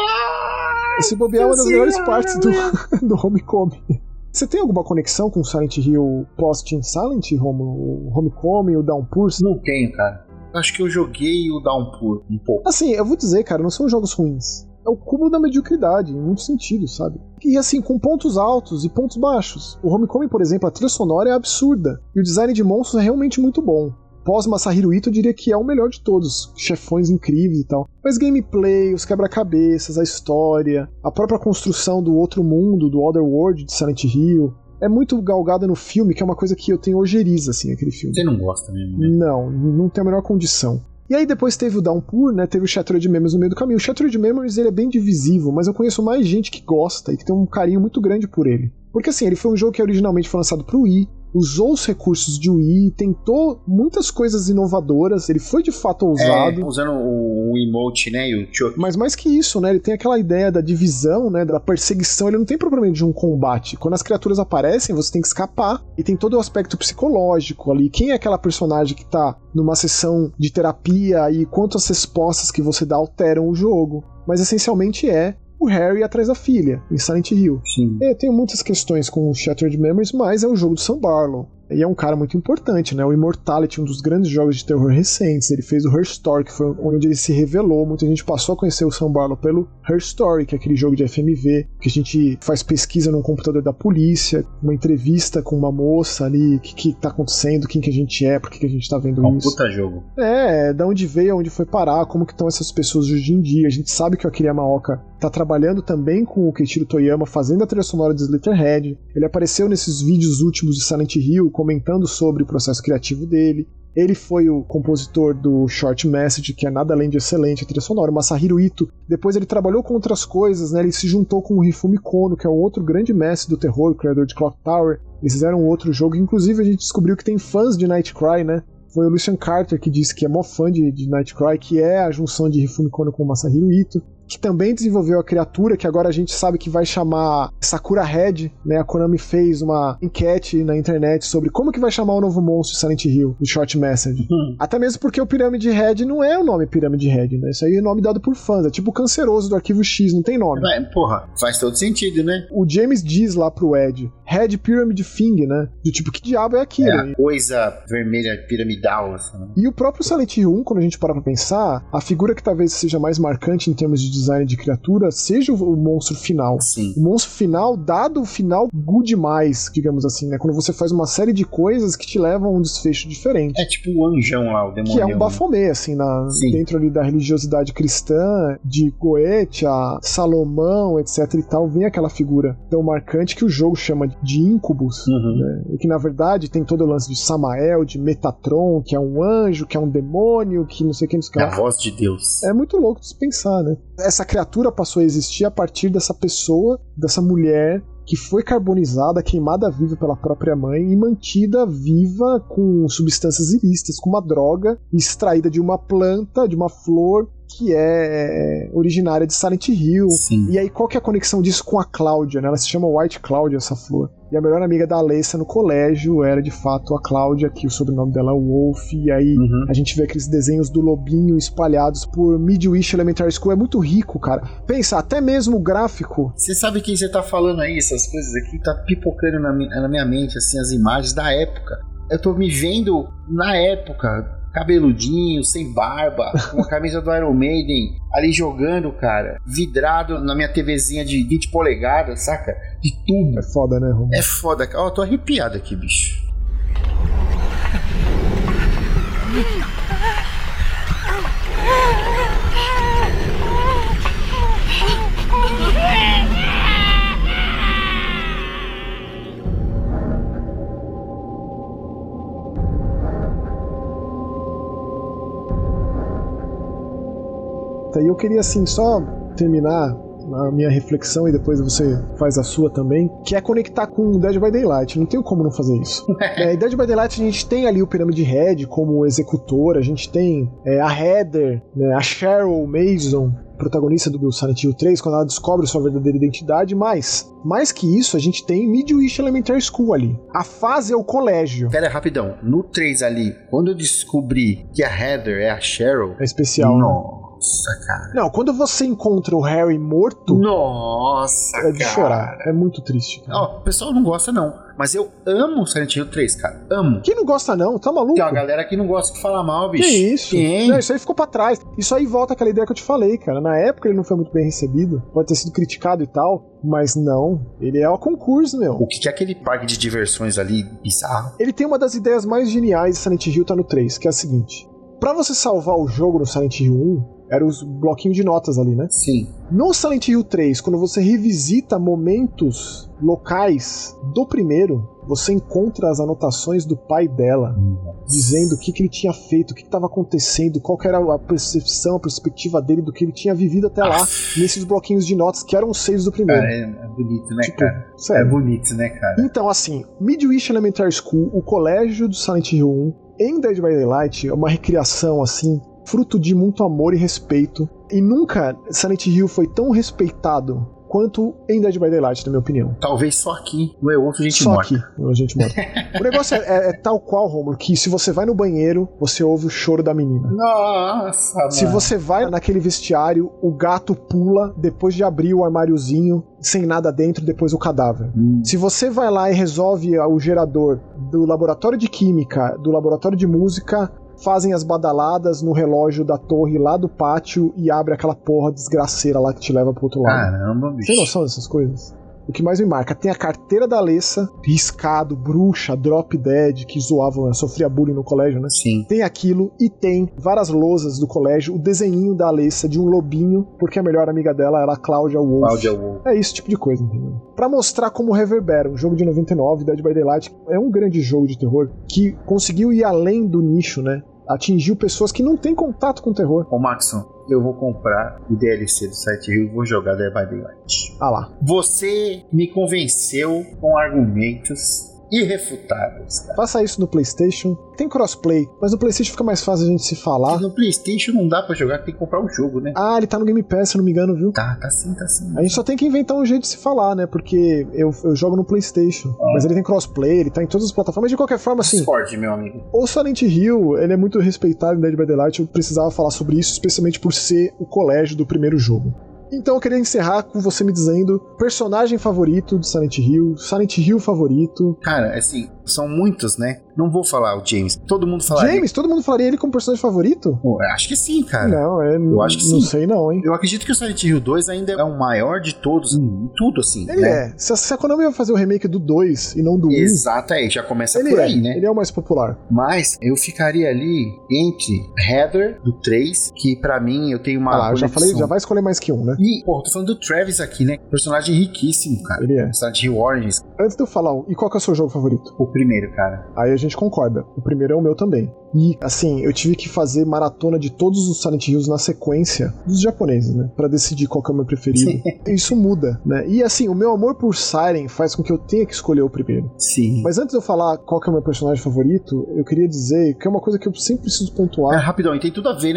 Esse bobear é uma das melhores partes do Homecoming. Você tem alguma conexão com Silent Hill post-Team Silent, o Homecoming, o Downpour? Não tenho, cara. Acho que eu joguei o Downpour um pouco. Assim, eu vou dizer, cara, não são jogos ruins. É o cúmulo da mediocridade, em muitos sentidos, sabe? E assim, com pontos altos e pontos baixos. O Homecoming, por exemplo, a trilha sonora é absurda. E o design de monstros é realmente muito bom. Pós-Masahiro Ito, eu diria que é o melhor de todos. Chefões incríveis e tal. Mas gameplay, os quebra-cabeças, a história, a própria construção do outro mundo, do Otherworld de Silent Hill, é muito galgada no filme, que é uma coisa que eu tenho ojeriza, assim, aquele filme. Você não gosta mesmo, né? Não tem a menor condição. E aí depois teve o Downpour, né, teve o Shattered Memories no meio do caminho. O Shattered Memories, ele é bem divisível, mas eu conheço mais gente que gosta e que tem um carinho muito grande por ele. Porque assim, ele foi um jogo que originalmente foi lançado pro Wii, usou os recursos de Wii, tentou muitas coisas inovadoras, ele foi de fato ousado. Usando o emote, né, e o choke. Mas mais que isso, né, ele tem aquela ideia da divisão, né, da perseguição, ele não tem propriamente de um combate. Quando as criaturas aparecem, você tem que escapar, e tem todo o aspecto psicológico ali. Quem é aquela personagem que tá numa sessão de terapia e quantas respostas que você dá alteram o jogo. Mas essencialmente é o Harry atrás da filha, em Silent Hill. Sim. Eu tenho muitas questões com o Shattered Memories, mas é um jogo do Sam Barlow. E é um cara muito importante, né? O Immortality, um dos grandes jogos de terror recentes. Ele fez o Her Story, que foi onde ele se revelou. Muita gente passou a conhecer o Sam Barlow pelo Her Story, que é aquele jogo de FMV, que a gente faz pesquisa num computador da polícia, uma entrevista com uma moça ali, o que tá acontecendo, quem que a gente é, por que a gente tá vendo isso. Puta jogo. Da onde veio, aonde foi parar, como que estão essas pessoas hoje em dia. A gente sabe que o Akira Yamaoka tá trabalhando também com o Keiichiro Toyama, fazendo a trilha sonora de Slitherhead. Ele apareceu nesses vídeos últimos de Silent Hill, comentando sobre o processo criativo dele. Ele foi o compositor do Short Message, que é nada além de excelente, a trilha sonora. O Masahiro Ito, depois ele trabalhou com outras coisas, né? Ele se juntou com o Hifumi Kono, que é um outro grande mestre do terror, criador de Clock Tower. Eles fizeram outro jogo, inclusive a gente descobriu que tem fãs de Nightcry, né? Foi o Lucian Carter que disse que é mó fã de Nightcry, que é a junção de Hifumi Kono com o Masahiro Ito, que também desenvolveu a criatura, que agora a gente sabe que vai chamar Sakura Head, né? A Konami fez uma enquete na internet sobre como que vai chamar o novo monstro de Silent Hill, do Short Message. Até mesmo porque o Pyramid Head não é o nome Pyramid Head, né? Isso aí é nome dado por fãs, é tipo o Canceroso do Arquivo X, não tem nome. Porra, faz todo sentido, né? O James diz lá pro Ed, Head Pyramid Thing, né? Do tipo, que diabo é aquilo? É a coisa vermelha piramidal, assim, né? E o próprio Silent Hill 1, quando a gente para pra pensar, a figura que talvez seja mais marcante em termos de design de criatura seja o monstro final. Sim. O monstro final, dado o final good demais, digamos assim, né? Quando você faz uma série de coisas que te levam a um desfecho diferente. É tipo o anjão lá, o demônio. Que é um Baphomet, assim, dentro ali da religiosidade cristã, de Goethe, a Salomão, etc e tal, vem aquela figura tão marcante que o jogo chama de Incubus, né? E que na verdade tem todo o lance de Samael, de Metatron, que é um anjo, que é um demônio, que não sei o que, não sei o que. É a voz de Deus. É muito louco de se pensar, né? Essa criatura passou a existir a partir dessa pessoa, dessa mulher que foi carbonizada, queimada viva pela própria mãe e mantida viva com substâncias ilícitas, com uma droga extraída de uma planta, de uma flor, que é originária de Silent Hill. Sim. E aí, qual que é a conexão disso com a Cláudia, né? Ela se chama White Cláudia, essa flor. E a melhor amiga da Alessa no colégio era, de fato, a Cláudia, que o sobrenome dela é Wolf. E aí, a gente vê aqueles desenhos do lobinho espalhados por Midwich Elementary School. É muito rico, cara. Pensa, até mesmo o gráfico... Você sabe que você tá falando aí, essas coisas aqui, tá pipocando na minha mente, assim, as imagens da época. Eu tô me vendo na época... cabeludinho, sem barba, com a camisa do Iron Maiden, ali jogando, cara, vidrado na minha TVzinha de 20 polegadas, saca? De tudo. É foda, né, Romulo? É foda, cara. Ó, tô arrepiado aqui, bicho. E eu queria, assim, só terminar a minha reflexão e depois você faz a sua também, que é conectar com Dead by Daylight. Não tem como não fazer isso. Em Dead by Daylight a gente tem ali o Pyramid Head como executor, a gente tem a Heather, né, a Cheryl Mason, protagonista do Silent Hill 3, quando ela descobre sua verdadeira identidade, mas mais que isso, a gente tem Midwich Elementary School ali. A fase é o colégio. Pera, rapidão. No 3 ali, quando eu descobri que a Heather é a Cheryl... É especial, Nossa, cara. Não, quando você encontra o Harry morto... Nossa, é de cara. chorar. É muito triste. Ó, o pessoal não gosta, não. Mas eu amo Silent Hill 3, cara. Amo. Quem não gosta, não? Tá maluco? Tem uma galera que não gosta de falar mal, bicho. Que isso? Quem? Não, isso aí ficou pra trás. Isso aí volta àquela ideia que eu te falei, cara. Na época ele não foi muito bem recebido. Pode ter sido criticado e tal. Mas não. Ele é o concurso, meu. O que é aquele parque de diversões ali bizarro? Ele tem uma das ideias mais geniais de Silent Hill, tá no 3, que é a seguinte. Pra você salvar o jogo no Silent Hill 1... eram os bloquinhos de notas ali, né? Sim. No Silent Hill 3, quando você revisita momentos locais do primeiro, você encontra as anotações do pai dela, dizendo o que ele tinha feito, o que estava acontecendo, qual que era a percepção, a perspectiva dele do que ele tinha vivido até lá, nesses bloquinhos de notas que eram os 6 do primeiro. É bonito, né, tipo, cara? Sério. É bonito, né, cara? Então, assim, Midwich Elementary School, o colégio do Silent Hill 1, em Dead by Daylight, é uma recriação, assim, fruto de muito amor e respeito. E nunca Silent Hill foi tão respeitado quanto em Dead by Daylight, na minha opinião. Talvez só aqui, no E-Outro, a gente só morta. Aqui, a gente morta. O negócio é tal qual, Romulo, que se você vai no banheiro, você ouve o choro da menina. Nossa, se mano. você vai naquele vestiário, o gato pula depois de abrir o armáriozinho, sem nada dentro, depois o cadáver. Se você vai lá e resolve o gerador do laboratório de química, do laboratório de música, fazem as badaladas no relógio da torre lá do pátio e abre aquela porra desgraceira lá que te leva pro outro lado. Caramba, bicho. Tem noção dessas coisas? O que mais me marca, tem a carteira da Alessa, riscado, bruxa, drop dead, que zoavam, sofria bullying no colégio, né? Sim. Tem aquilo e tem várias lousas do colégio, o desenhinho da Alessa de um lobinho, porque a melhor amiga dela era a Cláudia Wolf. Cláudia Wolf. É esse tipo de coisa, entendeu? Pra mostrar como reverbera, um jogo de 99, Dead by Daylight, é um grande jogo de terror que conseguiu ir além do nicho, né? Atingiu pessoas que não têm contato com terror. Ô, Maxon, eu vou comprar o DLC do Silent Hill e vou jogar Dead by Daylight. Ah lá. Você me convenceu com argumentos irrefutáveis, cara. Faça isso no PlayStation. Tem crossplay, mas no PlayStation fica mais fácil a gente se falar. No PlayStation não dá pra jogar, tem que comprar o jogo, né? Ah, ele tá no Game Pass, se eu não me engano, viu? Tá sim. A gente só tem que inventar um jeito de se falar, né? Porque eu jogo no PlayStation, mas ele tem crossplay, ele tá em todas as plataformas. De qualquer forma, assim... Discord, meu amigo. O Silent Hill, ele é muito respeitado em Dead by Daylight. Eu precisava falar sobre isso, especialmente por ser o colégio do primeiro jogo. Então eu queria encerrar com você me dizendo personagem favorito de Silent Hill favorito. Cara, assim, são muitos, né? Não vou falar o James. Todo mundo falaria... James? Todo mundo falaria ele como personagem favorito? Pô, acho que sim, cara. Não, eu acho que sim. Não sei não, hein? Eu acredito que o Silent Hill 2 ainda é o maior de todos. Em tudo, assim. Ele né? é. Se a Konami vai fazer o remake do 2 e não do 1... Exato, aí já começa ele por aí, né? Ele é o mais popular. Mas eu ficaria ali entre Heather, do 3, que pra mim eu tenho uma já falei, já vai escolher mais que um, né? E, pô, tô falando do Travis aqui, né? Personagem riquíssimo, cara. Ele é. Silent Hill Origins. Antes de eu falar, e qual que é o seu jogo favorito? O primeiro, cara. Aí a gente concorda. O primeiro é o meu também. E, assim, eu tive que fazer maratona de todos os Silent Hills na sequência dos japoneses, né? Pra decidir qual que é o meu preferido. Isso muda, né? E, assim, o meu amor por Siren faz com que eu tenha que escolher o primeiro. Sim. Mas antes de eu falar qual que é o meu personagem favorito, eu queria dizer que é uma coisa que eu sempre preciso pontuar. Rapidão, e tem tudo a ver, né, meu?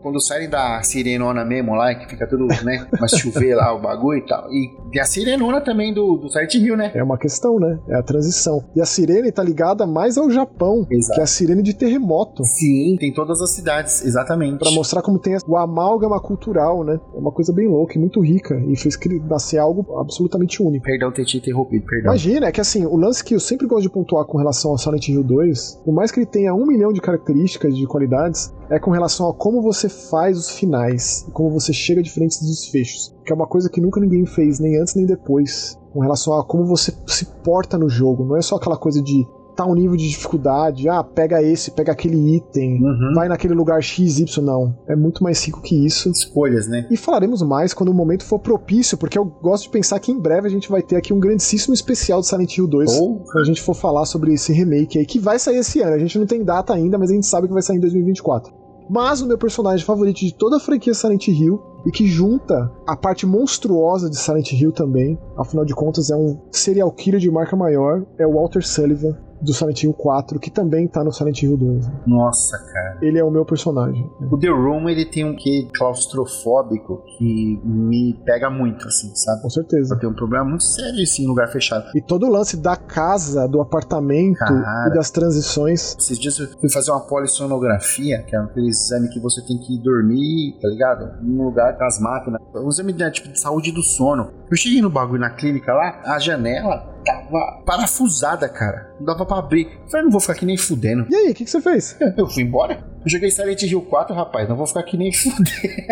quando saem da sirenona mesmo lá, que fica tudo, né? Mas chover lá o bagulho e tal. E a sirenona também do Silent Hill, né? É uma questão, né? É a transição. E a sirene tá ligada mais ao Japão, Exato. que é a sirene de terremoto. Sim, tem todas as cidades, exatamente. Pra mostrar como tem o amálgama cultural, né? É uma coisa bem louca e muito rica. E fez nascer algo absolutamente único. Perdão ter te interrompido, perdão. Imagina, é que assim, o lance que eu sempre gosto de pontuar com relação ao Silent Hill 2, por mais que ele tenha 1 milhão de características, de qualidades, é com relação a como você faz os finais, como você chega a diferentes desfechos. Que é uma coisa que nunca ninguém fez, nem antes nem depois. Com relação a como você se porta no jogo. Não é só aquela coisa de um nível de dificuldade, pega esse, pega aquele item, vai naquele lugar XY, não. É muito mais rico que isso. Escolhas, né? E falaremos mais quando o momento for propício, porque eu gosto de pensar que em breve a gente vai ter aqui um grandíssimo especial de Silent Hill 2, quando a gente for falar sobre esse remake aí, que vai sair esse ano. A gente não tem data ainda, mas a gente sabe que vai sair em 2024. Mas o meu personagem favorito de toda a franquia Silent Hill, e que junta a parte monstruosa de Silent Hill também, afinal de contas é um serial killer de marca maior, é o Walter Sullivan, do Silent Hill 4, que também tá no Silent Hill 2. Nossa, cara. Ele é o meu personagem. O The Room, ele tem um quê claustrofóbico que me pega muito, assim, sabe? Com certeza. Eu tenho um problema muito sério, assim, em lugar fechado. E todo o lance da casa, do apartamento e das transições. Esses dias eu fui fazer uma polissonografia, que é aquele exame que você tem que dormir, tá ligado? Num lugar com as máquinas. Um exame tipo, de saúde do sono. Eu cheguei no bagulho na clínica lá, a janela tava parafusada, cara. Não dava pra abrir. Eu falei, não vou ficar aqui nem fudendo. E aí, o que você fez? Eu fui embora. Eu joguei Silent Hill 4, rapaz. Não vou ficar aqui nem fudendo.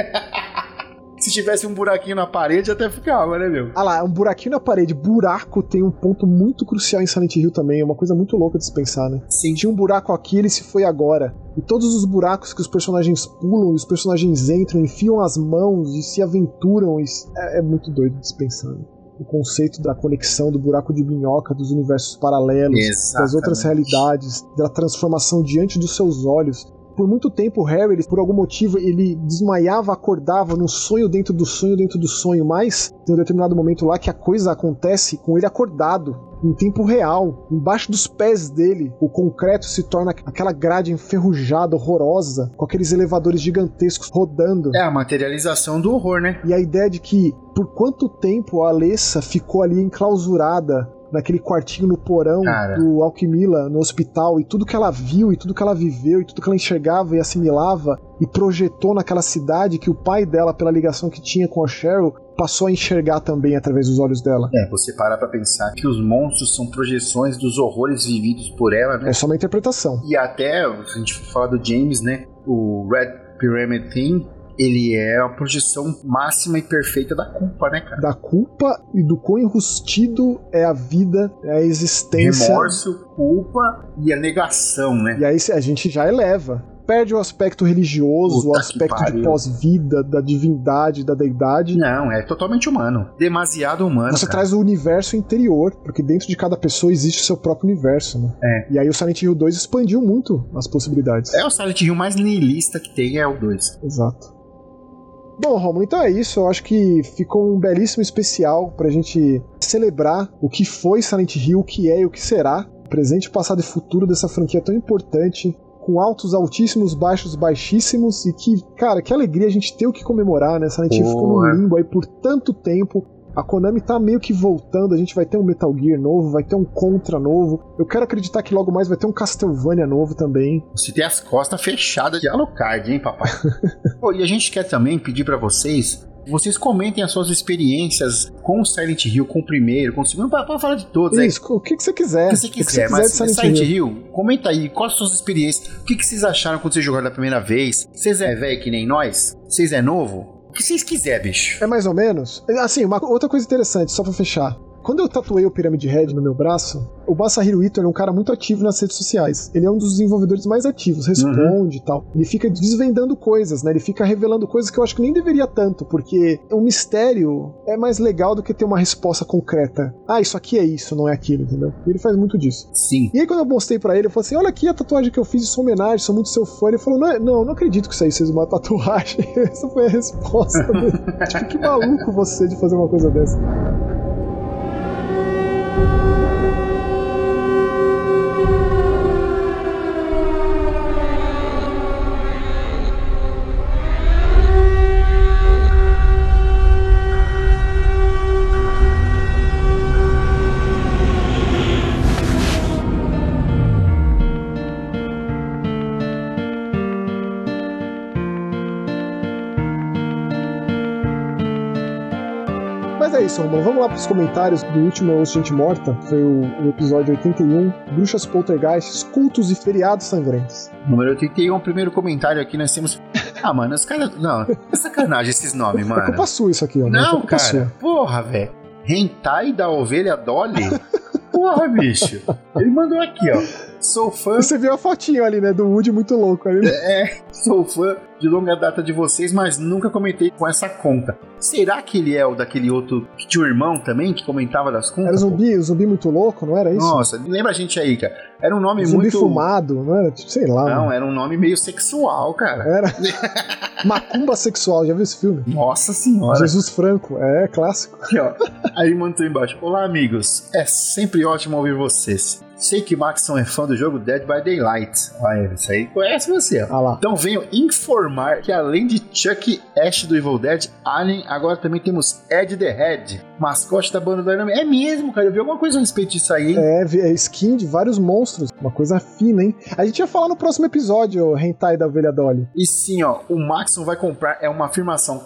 Se tivesse um buraquinho na parede, até ficava, né, meu? Ah lá, um buraquinho na parede. Buraco tem um ponto muito crucial em Silent Hill também. É uma coisa muito louca de se pensar, né? Sim. Tinha um buraco aqui, ele se foi agora. E todos os buracos que os personagens pulam, os personagens entram, enfiam as mãos e se aventuram. É muito doido de se pensar, né? O conceito da conexão do buraco de minhoca, dos universos paralelos, das outras realidades, da transformação diante dos seus olhos. Por muito tempo o Harry, por algum motivo, ele desmaiava, acordava num sonho dentro do sonho, mas tem um determinado momento lá que a coisa acontece com ele acordado, em tempo real. Embaixo dos pés dele, o concreto se torna aquela grade enferrujada, horrorosa, com aqueles elevadores gigantescos rodando. É a materialização do horror, né? E a ideia de que, por quanto tempo a Alessa ficou ali enclausurada naquele quartinho no porão do Alquimila, no hospital, e tudo que ela viu, e tudo que ela viveu, e tudo que ela enxergava e assimilava, e projetou naquela cidade que o pai dela, pela ligação que tinha com a Cheryl, passou a enxergar também através dos olhos dela. Você parar pra pensar que os monstros são projeções dos horrores vividos por ela, né? É só uma interpretação. E até, se a gente for falar do James, né? O Red Pyramid Thing, ele é a projeção máxima e perfeita da culpa, né, cara? Da culpa e do quão enrustido é a vida, é a existência. Remorso, culpa e a negação, né? E aí a gente já eleva. Perde o aspecto religioso, o aspecto de pós-vida, da divindade, da deidade. Não, é totalmente humano. Demasiado humano. Você traz o universo interior, porque dentro de cada pessoa existe o seu próprio universo, né? E aí o Silent Hill 2 expandiu muito as possibilidades. É o Silent Hill mais nihilista que tem, é o 2. Exato. Bom, Romulo, então é isso. Eu acho que ficou um belíssimo especial pra gente celebrar o que foi Silent Hill, o que é e o que será. Presente, passado e futuro dessa franquia tão importante, com altos altíssimos, baixos baixíssimos, e que, cara, que alegria a gente ter o que comemorar, né? Silent Hill ficou no limbo aí por tanto tempo. A Konami tá meio que voltando, a gente vai ter um Metal Gear novo, vai ter um Contra novo. Eu quero acreditar que logo mais vai ter um Castlevania novo também. Você tem as costas fechadas de Alucard, hein, papai? E a gente quer também pedir pra vocês comentem as suas experiências com o Silent Hill, com o primeiro, com o segundo, para falar de todos. Isso, o que você quiser. O que você quiser, mas Silent Hill, comenta aí, quais as suas experiências, o que vocês acharam quando vocês jogaram da primeira vez? Vocês é velho que nem nós? Vocês é novo? O que vocês quiserem, bicho. É mais ou menos. Assim, uma outra coisa interessante, só pra fechar. Quando eu tatuei o Pyramid Head no meu braço, o Masahiro Ito é um cara muito ativo nas redes sociais. Ele é um dos desenvolvedores mais ativos, responde e tal. Ele fica desvendando coisas, né? Ele fica revelando coisas que eu acho que nem deveria tanto, porque o mistério é mais legal do que ter uma resposta concreta. Ah, isso aqui é isso, não é aquilo, entendeu? E ele faz muito disso. Sim. E aí quando eu mostrei pra ele, eu falei assim, olha aqui a tatuagem que eu fiz, isso é homenagem, sou muito seu fã. Ele falou, não acredito que isso aí seja uma tatuagem. Essa foi a resposta dele. Tipo, que maluco você de fazer uma coisa dessa. isso, Romão. Vamos lá pros comentários do último Eu Ouço Gente Morta. Foi o episódio 81. Bruxas, poltergeists, cultos e feriados sangrentos. Número 81, primeiro comentário aqui, nós temos... Ah, mano, os caras... Não, é sacanagem esses nomes, mano. É culpa sua isso aqui, Romão. Não, cara. Sua. Porra, velho. Hentai da ovelha Dolly? Porra, bicho. Ele mandou aqui, ó. Sou fã... Você viu a fotinho ali, né? Do Woody muito louco ali. Sou fã de longa data de vocês, mas nunca comentei com essa conta. Será que ele é o daquele outro que tinha um irmão também, que comentava das contas? Era o zumbi muito louco, não era isso? Nossa, lembra a gente aí, cara. Era um nome zumbi muito... fumado, não era? Sei lá. Não, era um nome meio sexual, cara. Era. Macumba sexual, já viu esse filme? Nossa senhora. Jesus Franco, clássico. Aqui, ó. Aí mandou embaixo. Olá, amigos. É sempre ótimo ouvir vocês. Sei que Maxson é fã do jogo Dead by Daylight. Olha, isso aí conhece você. Ah lá. Então venho informar que além de Chuck Ash do Evil Dead, Alien, agora também temos Ed the Head, mascote da banda do Iron Man. É mesmo, cara. Eu vi alguma coisa a respeito disso aí, hein? É skin de vários monstros. Uma coisa fina, hein? A gente ia falar no próximo episódio, o Hentai da Ovelha Dolly. E sim, ó. O Maxson vai comprar. É uma afirmação.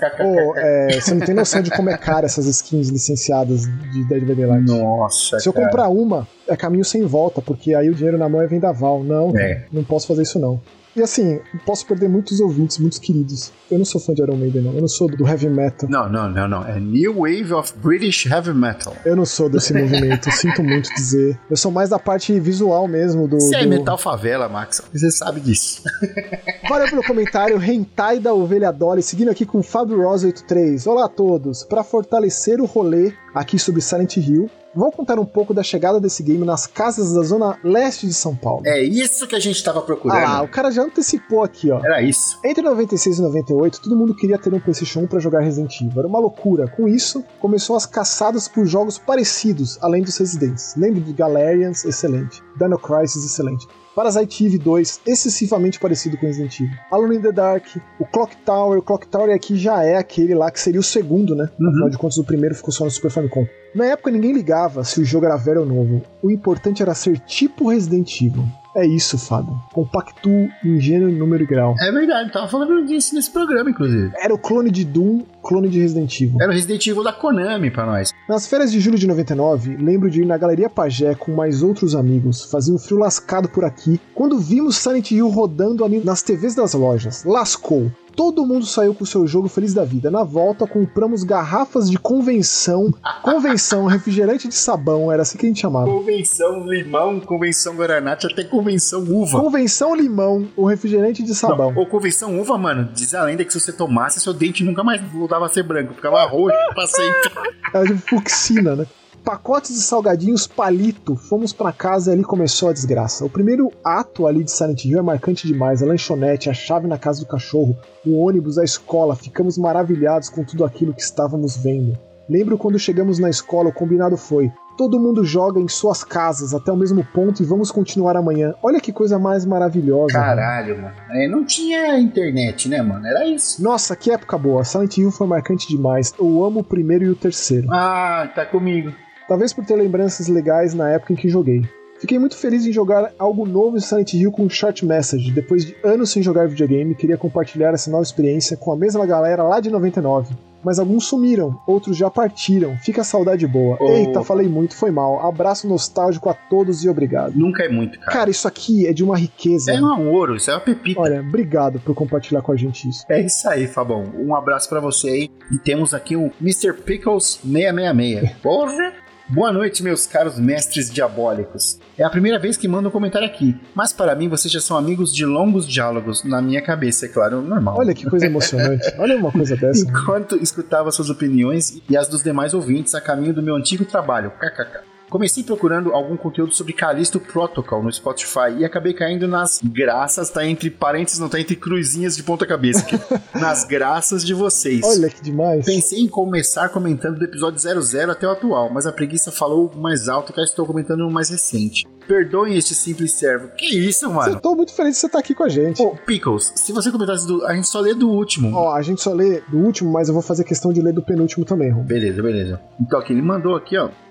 Você não tem noção de como é cara essas skins licenciadas de Dead by Daylight. Nossa, Se eu comprar uma, é caminho sem volta, porque aí o dinheiro na mão é vendaval. Não, não posso fazer isso não. E assim, posso perder muitos ouvintes, muitos queridos. Eu não sou fã de Iron Maiden, não. Eu não sou do heavy metal. Não. É New Wave of British Heavy Metal. Eu não sou desse movimento, sinto muito dizer. Eu sou mais da parte visual mesmo do... Você é metal favela, Max. Você sabe disso. Valeu pelo comentário, Hentai da Ovelha Dolly. Seguindo aqui com o Fábio Rosa 83. Olá a todos. Para fortalecer o rolê aqui sobre Silent Hill, vou contar um pouco da chegada desse game nas casas da zona leste de São Paulo. É isso que a gente tava procurando. Ah, o cara já antecipou aqui, ó. Era isso. Entre 96 e 98, todo mundo queria ter um PlayStation 1 pra jogar Resident Evil. Era uma loucura. Com isso, começou as caçadas por jogos parecidos, além dos Residents. Lembro de Galerians, excelente. Dino Crisis, excelente. Parasite Eve 2, excessivamente parecido com Resident Evil. Alone in the Dark, o Clock Tower aqui já é aquele lá que seria o segundo, né? Afinal de contas, o primeiro ficou só no Super Famicom. Na época, ninguém ligava se o jogo era velho ou novo. O importante era ser tipo Resident Evil. É isso, Fábio. Compactuo em gênero, número e grau. É verdade, tava falando disso nesse programa, inclusive. Era o clone de Doom, clone de Resident Evil. Era o Resident Evil da Konami pra nós. Nas férias de julho de 99, lembro de ir na Galeria Pajé com mais outros amigos. Fazia um frio lascado por aqui, quando vimos Silent Hill rodando ali nas TVs das lojas. Lascou. Todo mundo saiu com o seu jogo feliz da vida. Na volta, compramos garrafas de convenção, refrigerante de sabão, era assim que a gente chamava. Convenção limão, convenção guaraná, até convenção uva. Convenção limão, o refrigerante de sabão. Ou convenção uva, mano, diz a lenda que se você tomasse, seu dente nunca mais voltava a ser branco, ficava roxo pra sempre. Era de fucsina, né? Pacotes de salgadinhos palito, fomos pra casa e ali começou a desgraça. O primeiro ato ali de Silent Hill é marcante demais, a lanchonete, a chave na casa do cachorro, o ônibus, a escola, ficamos maravilhados com tudo aquilo que estávamos vendo. Lembro quando chegamos na escola, o combinado foi: todo mundo joga em suas casas até o mesmo ponto e vamos continuar amanhã. Olha que coisa mais maravilhosa. Caralho, mano. Não tinha internet, né, mano? Era isso. Nossa, que época boa. Silent Hill foi marcante demais. Eu amo o primeiro e o terceiro. Ah, tá comigo. Talvez por ter lembranças legais na época em que joguei. Fiquei muito feliz em jogar algo novo em Silent Hill com Short Message. Depois de anos sem jogar videogame, queria compartilhar essa nova experiência com a mesma galera lá de 99. Mas alguns sumiram, outros já partiram. Fica a saudade boa. Eita, falei muito, foi mal. Abraço nostálgico a todos e obrigado. Nunca é muito, cara. Cara, isso aqui é de uma riqueza. É um ouro, isso é uma pepita. Olha, obrigado por compartilhar com a gente isso. É isso aí, Fabão. Um abraço pra você aí. E temos aqui o Mr. Pickles 666. Porra! Boa noite, meus caros mestres diabólicos. É a primeira vez que mando um comentário aqui, mas para mim vocês já são amigos de longos diálogos, na minha cabeça, é claro, normal. Olha que coisa emocionante, olha uma coisa dessa. Enquanto escutava suas opiniões e as dos demais ouvintes a caminho do meu antigo trabalho, kkk. Comecei procurando algum conteúdo sobre Callisto Protocol no Spotify e acabei caindo nas graças, tá entre parênteses, não tá entre cruzinhas de ponta cabeça, nas graças de vocês. Olha que demais. Pensei em começar comentando do episódio 00 até o atual, mas a preguiça falou mais alto que eu estou comentando no mais recente. Perdoem este simples servo. Que isso, mano? Eu tô muito feliz de você estar aqui com a gente. Ô, Pickles, se você comentasse a gente só lê do último. Ó, a gente só lê do último, mas eu vou fazer questão de ler do penúltimo também, Rom. Beleza. Então aqui, ele mandou aqui, ó.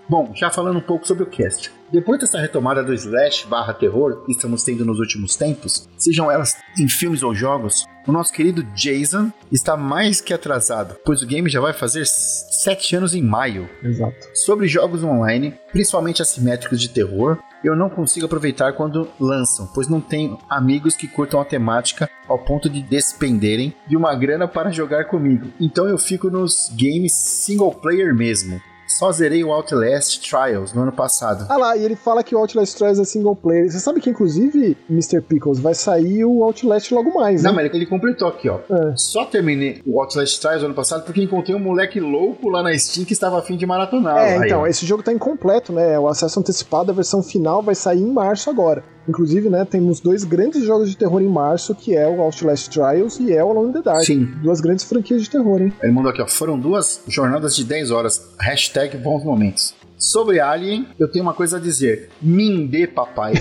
Bom, já falando um pouco sobre o cast. Depois dessa retomada do slash/terror que estamos tendo nos últimos tempos, sejam elas em filmes ou jogos, o nosso querido Jason está mais que atrasado, pois o game já vai fazer 7 anos em maio. Exato. Sobre jogos online, principalmente assimétricos de terror, eu não consigo aproveitar quando lançam, pois não tenho amigos que curtam a temática ao ponto de despenderem de uma grana para jogar comigo. Então eu fico nos games single player mesmo. Só zerei o Outlast Trials no ano passado. Ah lá, e ele fala que o Outlast Trials é single player. Você sabe que, inclusive, Mr. Pickles, vai sair o Outlast logo mais, né? Não, mas ele completou aqui, ó. Só terminei o Outlast Trials no ano passado porque encontrei um moleque louco lá na Steam que estava a fim de maratonar. Então, esse jogo tá incompleto, né? O acesso antecipado, a versão final vai sair em março agora. Inclusive, né, temos 2 grandes jogos de terror em março, que é o Outlast Trials e é o Alone in the Dark. Sim. 2 grandes franquias de terror, hein? Ele mandou aqui, ó. Foram 2 jornadas de 10 horas. Hashtag bons momentos. Sobre Alien, eu tenho uma coisa a dizer. Minde, papai.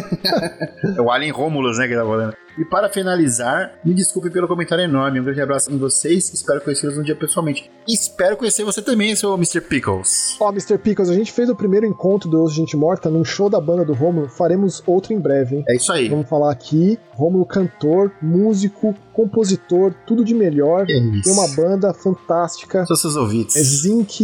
É o Alien Romulus, né, que tá falando. E para finalizar, me desculpe pelo comentário enorme. Um grande abraço em vocês. Espero conhecê-los um dia pessoalmente. E espero conhecer você também, seu Mr. Pickles. Ó, Mr. Pickles, a gente fez o primeiro encontro do Osso de Gente Morta num show da banda do Rômulo. Faremos outro em breve, hein? É isso aí. Vamos falar aqui. Rômulo, cantor, músico, compositor, tudo de melhor. Tem uma banda fantástica. São seus ouvidos. É Zinc.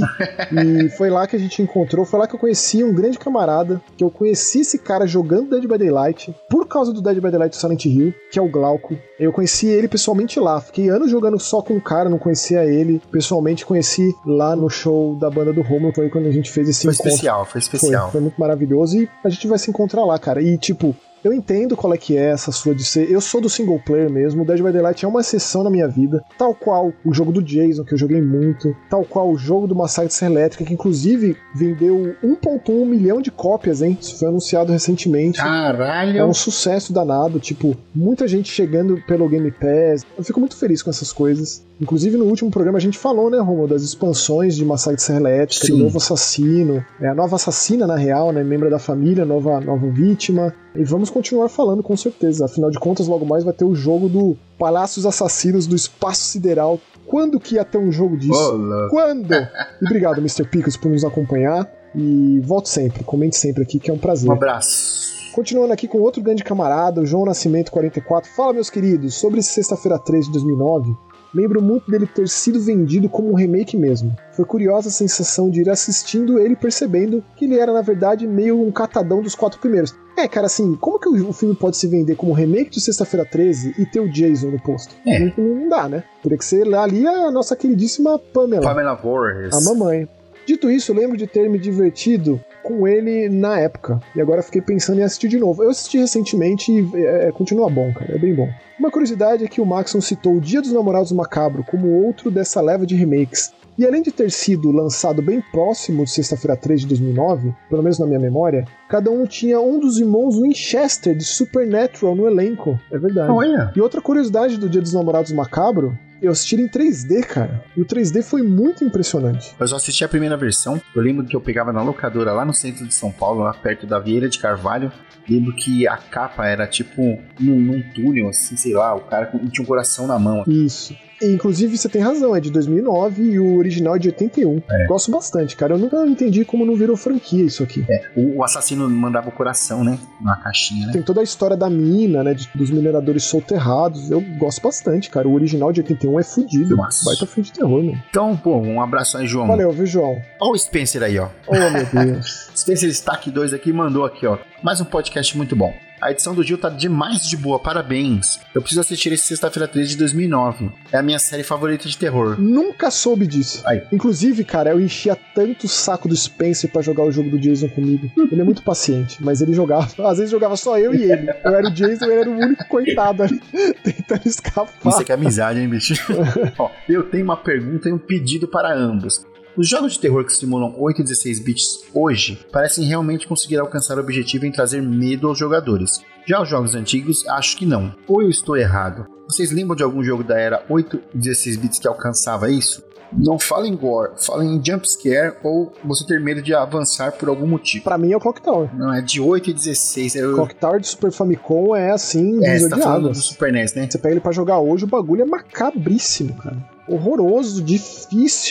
E foi lá que a gente encontrou. Foi lá que eu conheci um grande camarada. Que eu conheci esse cara jogando Dead by Daylight. Por causa do Dead by Daylight Silent Hill, que é o Glauco. Eu conheci ele pessoalmente lá. Fiquei anos jogando só com o cara, não conhecia ele. Pessoalmente conheci lá no show da banda do Romulo. Foi quando a gente fez esse encontro. Foi especial. Foi muito maravilhoso. E a gente vai se encontrar lá, cara. E tipo, eu entendo qual é que é essa sua de ser. Eu sou do single player mesmo. O Dead by Daylight é uma exceção na minha vida. Tal qual o jogo do Jason, que eu joguei muito. Tal qual o jogo do Massacre Serra Elétrica, que inclusive vendeu 1,1 milhão de cópias, hein? Isso foi anunciado recentemente. Caralho! É um sucesso danado. Tipo, muita gente chegando pelo Game Pass. Eu fico muito feliz com essas coisas. Inclusive, no último programa a gente falou, né, Romulo, das expansões de Massacre Serra Elétrica, do novo assassino. A nova assassina, na real, né? Membro da família, nova vítima. E vamos continuar falando, com certeza. Afinal de contas, logo mais vai ter o jogo do Palácios Assassinos do Espaço Sideral. Quando que ia ter um jogo disso? Olá. Quando? E obrigado, Mr. Pickles, por nos acompanhar. E volte sempre, comente sempre aqui, que é um prazer. Um abraço. Continuando aqui com outro grande camarada, o João Nascimento 44. Fala, meus queridos, sobre Sexta-feira 3 de 2009... Lembro muito dele ter sido vendido como um remake mesmo. Foi curiosa a sensação de ir assistindo ele percebendo que ele era, na verdade, meio um catadão dos 4 primeiros. Cara, assim, como que o filme pode se vender como um remake de Sexta-feira 13 e ter o Jason no posto? Não dá, né? Teria que ser ali a nossa queridíssima Pamela Voorhees. A mamãe. Dito isso, lembro de ter me divertido com ele na época. E agora fiquei pensando em assistir de novo. Eu assisti recentemente e continua bom, cara. É bem bom. Uma curiosidade é que o Maxon citou o Dia dos Namorados Macabro como outro dessa leva de remakes. E além de ter sido lançado bem próximo de Sexta-feira 3 de 2009, pelo menos na minha memória, cada um tinha um dos irmãos Winchester de Supernatural no elenco. É verdade. Olha. E outra curiosidade do Dia dos Namorados Macabro, eu assisti em 3D, cara. E o 3D foi muito impressionante. Eu só assisti a primeira versão. Eu lembro que eu pegava na locadora lá no centro de São Paulo, lá perto da Vieira de Carvalho. Lembro que a capa era tipo num túnel, assim, sei lá, o cara tinha um coração na mão. Isso. E, inclusive, você tem razão, é de 2009 e o original é de 81. Gosto bastante, cara. Eu nunca entendi como não virou franquia isso aqui. O assassino mandava o coração, né? Na caixinha, né? Tem toda a história da mina, né? Dos mineradores soterrados. Eu gosto bastante, cara. O original de 81 é fudido. Nossa. Baita filme de terror, mano. Então, pô, um abraço aí, João. Valeu, viu, João? Ó o Spencer aí, ó. Oh, meu Deus. Spencer Stack 2 aqui mandou aqui, ó. Mais um podcast muito bom. A edição do Gil tá demais de boa, parabéns. Eu preciso assistir esse Sexta-feira 3 de 2009. É a minha série favorita de terror. Nunca soube disso. Aí. Inclusive, cara, eu enchia tanto o saco do Spencer pra jogar o jogo do Jason comigo. Ele é muito paciente, mas ele jogava. Às vezes jogava só eu e ele. Eu era o Jason, ele era o único coitado ali, tentando escapar. Isso aqui é amizade, hein, bicho? Ó, eu tenho uma pergunta e um pedido para ambos. Os jogos de terror que simulam 8 e 16 bits hoje parecem realmente conseguir alcançar o objetivo em trazer medo aos jogadores. Já os jogos antigos, acho que não. Ou eu estou errado? Vocês lembram de algum jogo da era 8 e 16 bits que alcançava isso? Não fala em gore, fala em jumpscare ou você ter medo de avançar por algum motivo. Pra mim é o Clock Tower. Não, é de 8 e 16. Clock Tower de Super Famicom é assim, você tá falando do Super NES, né? Você pega ele pra jogar hoje, o bagulho é macabríssimo, cara. Horroroso, difícil.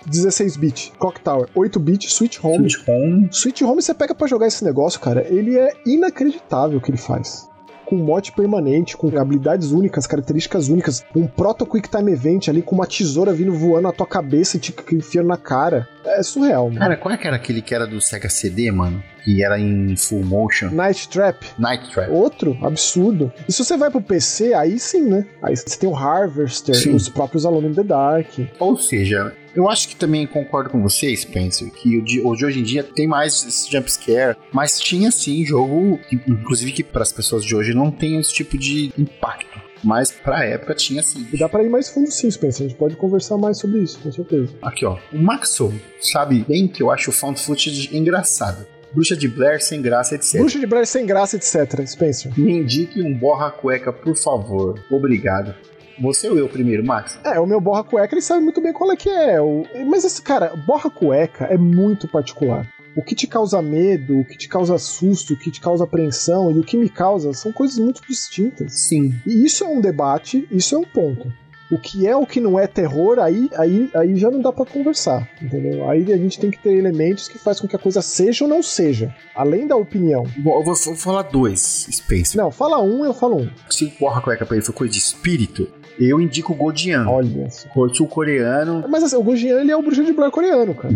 16-bit. Clock Tower, 8-bit, Sweet Home. Sweet Home você pega pra jogar esse negócio, cara, ele é inacreditável o que ele faz. Com mod permanente, com habilidades únicas, características únicas, um Proto Quick Time Event ali, com uma tesoura vindo voando na tua cabeça e te enfiando na cara. É surreal, mano. Cara, qual é que era aquele que era do Sega CD, mano? Que era em full motion? Night Trap. Outro absurdo. E se você vai pro PC, aí sim, né? Aí você tem o Harvester, sim, os próprios Alone in the Dark. Ou seja, eu acho que também concordo com você, Spencer, que o de hoje em dia tem mais esse jumpscare, mas tinha sim jogo, inclusive que para as pessoas de hoje não tem esse tipo de impacto. Mas pra época tinha sim. E dá pra ir mais fundo sim, Spencer. A gente pode conversar mais sobre isso, com certeza. Aqui, ó. O Maxon sabe bem que eu acho o found footage engraçado. Bruxa de Blair sem graça, etc. Bruxa de Blair sem graça, etc. Spencer. Me indique um borra-cueca, por favor. Obrigado. Você ou eu primeiro, Max? O meu borra-cueca, ele sabe muito bem qual é que é. Mas esse, cara, borra-cueca é muito particular. O que te causa medo, o que te causa susto, o que te causa apreensão e o que me causa são coisas muito distintas. Sim. E isso é um debate, isso é um ponto. O que é, o que não é terror, aí já não dá pra conversar, entendeu? Aí a gente tem que ter elementos que fazem com que a coisa seja ou não seja, além da opinião. Bom, eu vou falar dois, Spencer. Não, fala um, eu falo um. Se o borra-cueca pra ele for coisa de espírito, eu indico o Godian. Olha só. O sul-coreano. Mas assim, o Godian, ele é o Bruxa de Blair coreano, cara.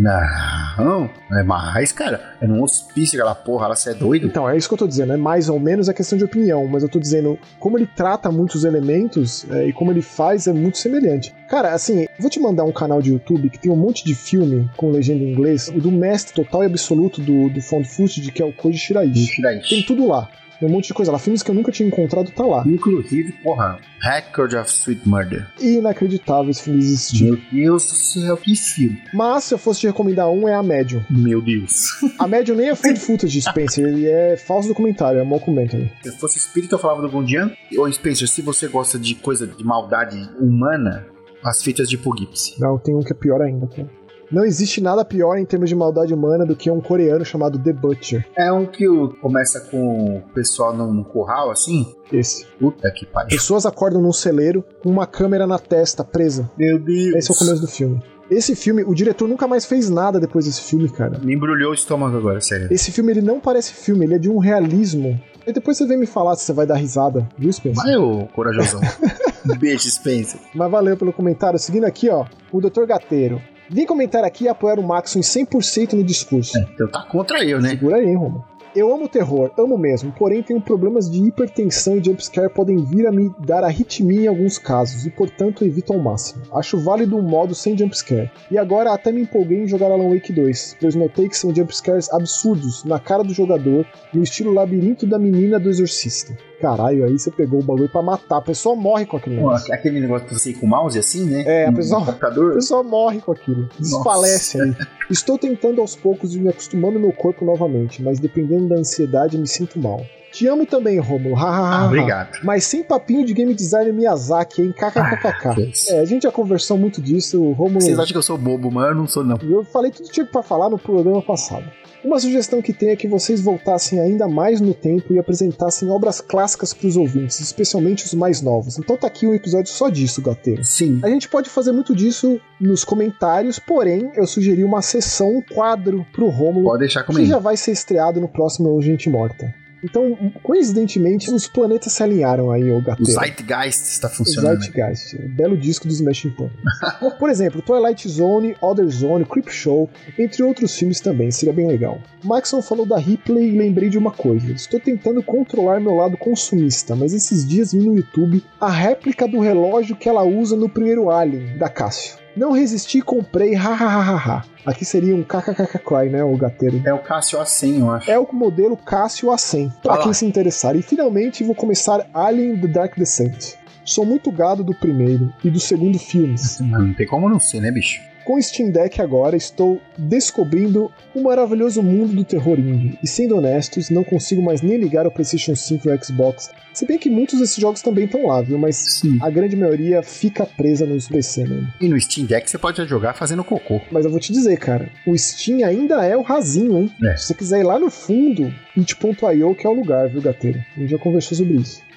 Não é mais, cara. É num hospício aquela porra, você é doido? Então, é isso que eu tô dizendo. É mais ou menos a questão de opinião. Mas eu tô dizendo, como ele trata muitos elementos e como ele faz é muito semelhante. Cara, assim, vou te mandar um canal de YouTube que tem um monte de filme com legenda em inglês. O do mestre total e absoluto do found footage, que é o Koji Shiraishi. Tem tudo lá. Tem um monte de coisa lá. Filmes que eu nunca tinha encontrado, tá lá. Inclusive, porra, Record of Sweet Murder. Inacreditável esse filme existir. Meu Deus do céu, que filme. Mas, se eu fosse te recomendar um, é A Medium. Meu Deus. A Medium nem é found footage, Spencer. Ele é falso documentário, é mockumentary. Se eu fosse espírito, eu falava do Gondian. Ou, Spencer, se você gosta de coisa de maldade humana, as fitas de Poughkeepsie. Não, tem um que é pior ainda, cara. Não existe nada pior em termos de maldade humana do que um coreano chamado The Butcher. É um que começa com o pessoal num curral, assim? Esse. Puta que pariu. Pessoas acordam num celeiro com uma câmera na testa, presa. Meu Deus. Esse é o começo do filme. Esse filme, o diretor nunca mais fez nada depois desse filme, cara. Me embrulhou o estômago agora, sério. Esse filme, ele não parece filme, ele é de um realismo. E depois você vem me falar se você vai dar risada, viu, Spencer? Vai, ô corajosão. Beijo, Spencer. Mas valeu pelo comentário. Seguindo aqui, ó, o Dr. Gateiro. Vim comentar aqui e apoiar o Maxon em 100% no discurso. Então tá contra eu, né? Segura aí, hein, Romulo. Eu amo terror, amo mesmo, porém tenho problemas de hipertensão e jumpscare podem vir a me dar arritmia em alguns casos, e portanto evito ao máximo. Acho válido um modo sem jumpscare. E agora até me empolguei em jogar Alan Wake 2, pois notei que são jumpscares absurdos, na cara do jogador, no estilo labirinto da menina do exorcista. Caralho, aí você pegou o bagulho pra matar, a pessoa morre com aquele negócio. Aquele negócio que você ia com o mouse assim, né? É, a pessoa morre com aquilo, desfalece aí. Estou tentando aos poucos e me acostumando ao meu corpo novamente, mas dependendo da ansiedade me sinto mal. Te amo também, Romulo. Obrigado. Mas sem papinho de game designer Miyazaki, hein? KKKK. A gente já conversou muito disso, o Romulo. Vocês acham que eu sou bobo, mas eu não sou, não. Eu falei tudo que tinha pra falar no programa passado. Uma sugestão que tenho é que vocês voltassem ainda mais no tempo e apresentassem obras clássicas pros ouvintes, especialmente os mais novos. Então tá aqui um episódio só disso, Gateiro. Sim. A gente pode fazer muito disso nos comentários, porém, eu sugeri uma sessão, um quadro pro Romulo. Pode deixar comigo. Que já vai ser estreado no próximo Gente Morta. Então, coincidentemente, os planetas se alinharam aí, ô Gateiro. O Zeitgeist está funcionando. O Zeitgeist, belo disco dos Smashing Pumpkins. Por exemplo, Twilight Zone, Other Zone, Creepshow, entre outros filmes também, seria bem legal. Maxon falou da Ripley e lembrei de uma coisa. Estou tentando controlar meu lado consumista, mas esses dias vi no YouTube a réplica do relógio que ela usa no primeiro Alien, da Casio. Não resisti e comprei, hahaha. Aqui seria um kkkk, né, o Gateiro? É o Casio A100, eu acho. É o modelo Casio A100, pra quem se interessar. E finalmente vou começar Alien The Dark Descent. Sou muito gado do primeiro e do segundo filmes. Não tem como não ser, né, bicho? Com o Steam Deck agora, estou descobrindo o maravilhoso mundo do terror indie. E sendo honestos, não consigo mais nem ligar ao PlayStation 5 e ao Xbox. Se bem que muitos desses jogos também estão lá, viu? Mas sim, a grande maioria fica presa nos PC, né? E no Steam Deck você pode jogar fazendo cocô. Mas eu vou te dizer, cara, o Steam ainda é o rasinho, hein? Se você quiser ir lá no fundo, it.io que é o lugar, viu, Gateiro? A gente já conversou sobre isso.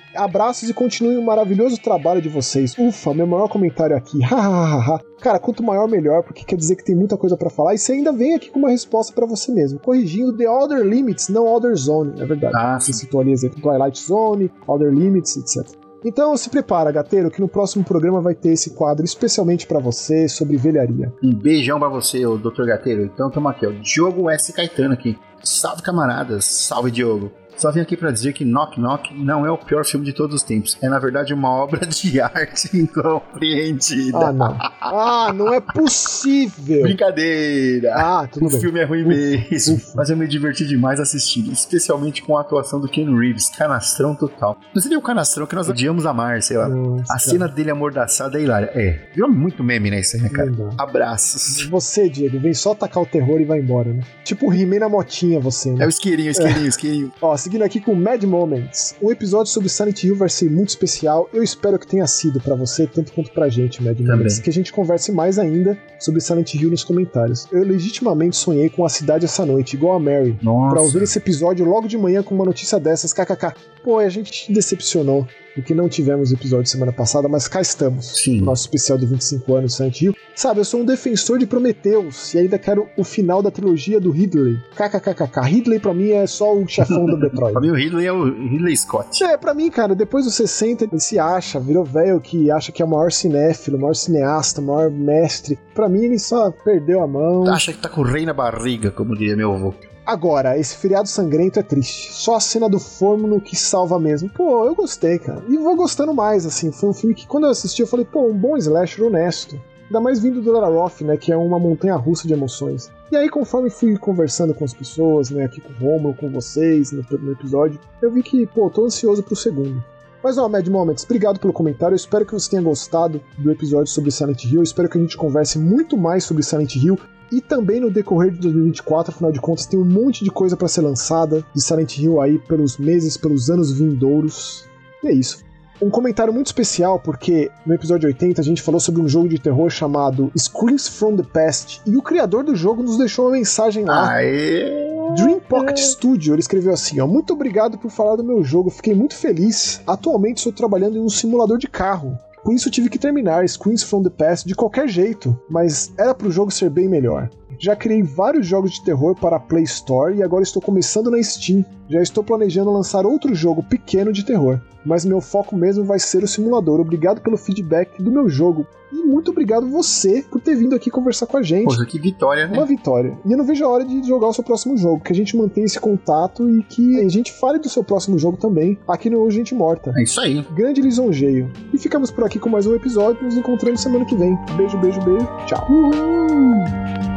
Abraços e continuem o maravilhoso trabalho de vocês. Ufa, meu maior comentário aqui. Hahaha. Cara, quanto maior, melhor, porque quer dizer que tem muita coisa pra falar. E você ainda vem aqui com uma resposta pra você mesmo, corrigindo The Other Limits, não Other Zone. É verdade. Você citou ali exemplo Twilight Zone, Other Limits, etc. Então se prepara, gateiro, que no próximo programa vai ter esse quadro especialmente pra você sobre velharia. Um beijão pra você, Dr. Gateiro. Então tamo aqui, ó. Diogo S. Caetano aqui. Salve, camaradas. Salve, Diogo. Só vim aqui pra dizer que Knock Knock não é o pior filme de todos os tempos. É, na verdade, uma obra de arte incompreendida. Não é possível. Brincadeira. Tudo bem. O filme é ruim mesmo. Mas eu me diverti demais assistindo. Especialmente com a atuação do Keanu Reeves. Canastrão total. Não seria o canastrão que nós odiamos amar, sei lá. Nossa, a cena dele amordaçada é hilária. Virou muito meme, né, isso aí, né, cara? Abraços. Você, Diego, vem só tacar o terror e vai embora, né? Tipo o He-Man na motinha, você, né? É o isqueirinho. Ó, seguindo aqui com Mad Moments. Um episódio sobre Silent Hill vai ser muito especial. Eu espero que tenha sido pra você, tanto quanto pra gente, Mad Moments. Que a gente converse mais ainda sobre Silent Hill nos comentários. Eu legitimamente sonhei com a cidade essa noite, igual a Mary. Nossa. Pra ouvir esse episódio logo de manhã com uma notícia dessas, kkk. Pô, a gente decepcionou, porque não tivemos episódio semana passada, mas cá estamos. Sim. Nosso especial de 25 anos de Silent Hill. Sabe, eu sou um defensor de Prometheus e ainda quero o final da trilogia do Ridley. KKKK. Ridley pra mim é só o chefão do Detroit. Pra mim o Ridley é o Ridley Scott. Pra mim, cara, depois dos 60 ele se acha, virou velho que acha que é o maior cinéfilo, o maior cineasta, o maior mestre. Pra mim ele só perdeu a mão. Acha que tá com o rei na barriga, como diria meu avô. Agora, esse feriado sangrento é triste. Só a cena do forno que salva mesmo. Pô, eu gostei, cara. E vou gostando mais, assim. Foi um filme que, quando eu assisti, eu falei, pô, um bom slasher honesto. Ainda mais vindo do Lara Croft, né, que é uma montanha-russa de emoções. E aí, conforme fui conversando com as pessoas, né, aqui com o Romulo, com vocês, no episódio, eu vi que, pô, tô ansioso pro segundo. Mas, ó, Mad Moments, obrigado pelo comentário. Eu espero que você tenha gostado do episódio sobre Silent Hill. Eu espero que a gente converse muito mais sobre Silent Hill. E também no decorrer de 2024, afinal de contas, tem um monte de coisa pra ser lançada de Silent Hill aí pelos meses, pelos anos vindouros. E é isso. Um comentário muito especial, porque no episódio 80 a gente falou sobre um jogo de terror chamado Screams from the Past, e o criador do jogo nos deixou uma mensagem lá. Dream Pocket Studio, ele escreveu assim, ó: muito obrigado por falar do meu jogo, fiquei muito feliz. Atualmente estou trabalhando em um simulador de carro. Por isso tive que terminar Screams from the Past de qualquer jeito, mas era pro jogo ser bem melhor. Já criei vários jogos de terror para a Play Store e agora estou começando na Steam. Já estou planejando lançar outro jogo pequeno de terror, mas meu foco mesmo vai ser o simulador. Obrigado pelo feedback do meu jogo. E muito obrigado você por ter vindo aqui conversar com a gente. Poxa, que vitória, né? Uma vitória. E eu não vejo a hora de jogar o seu próximo jogo, que a gente mantenha esse contato e que a gente fale do seu próximo jogo também, aqui no Gente Morta. É isso aí. Grande lisonjeio. E ficamos por aqui com mais um episódio. Nos encontramos semana que vem. Beijo, beijo, beijo. Tchau. Uhul.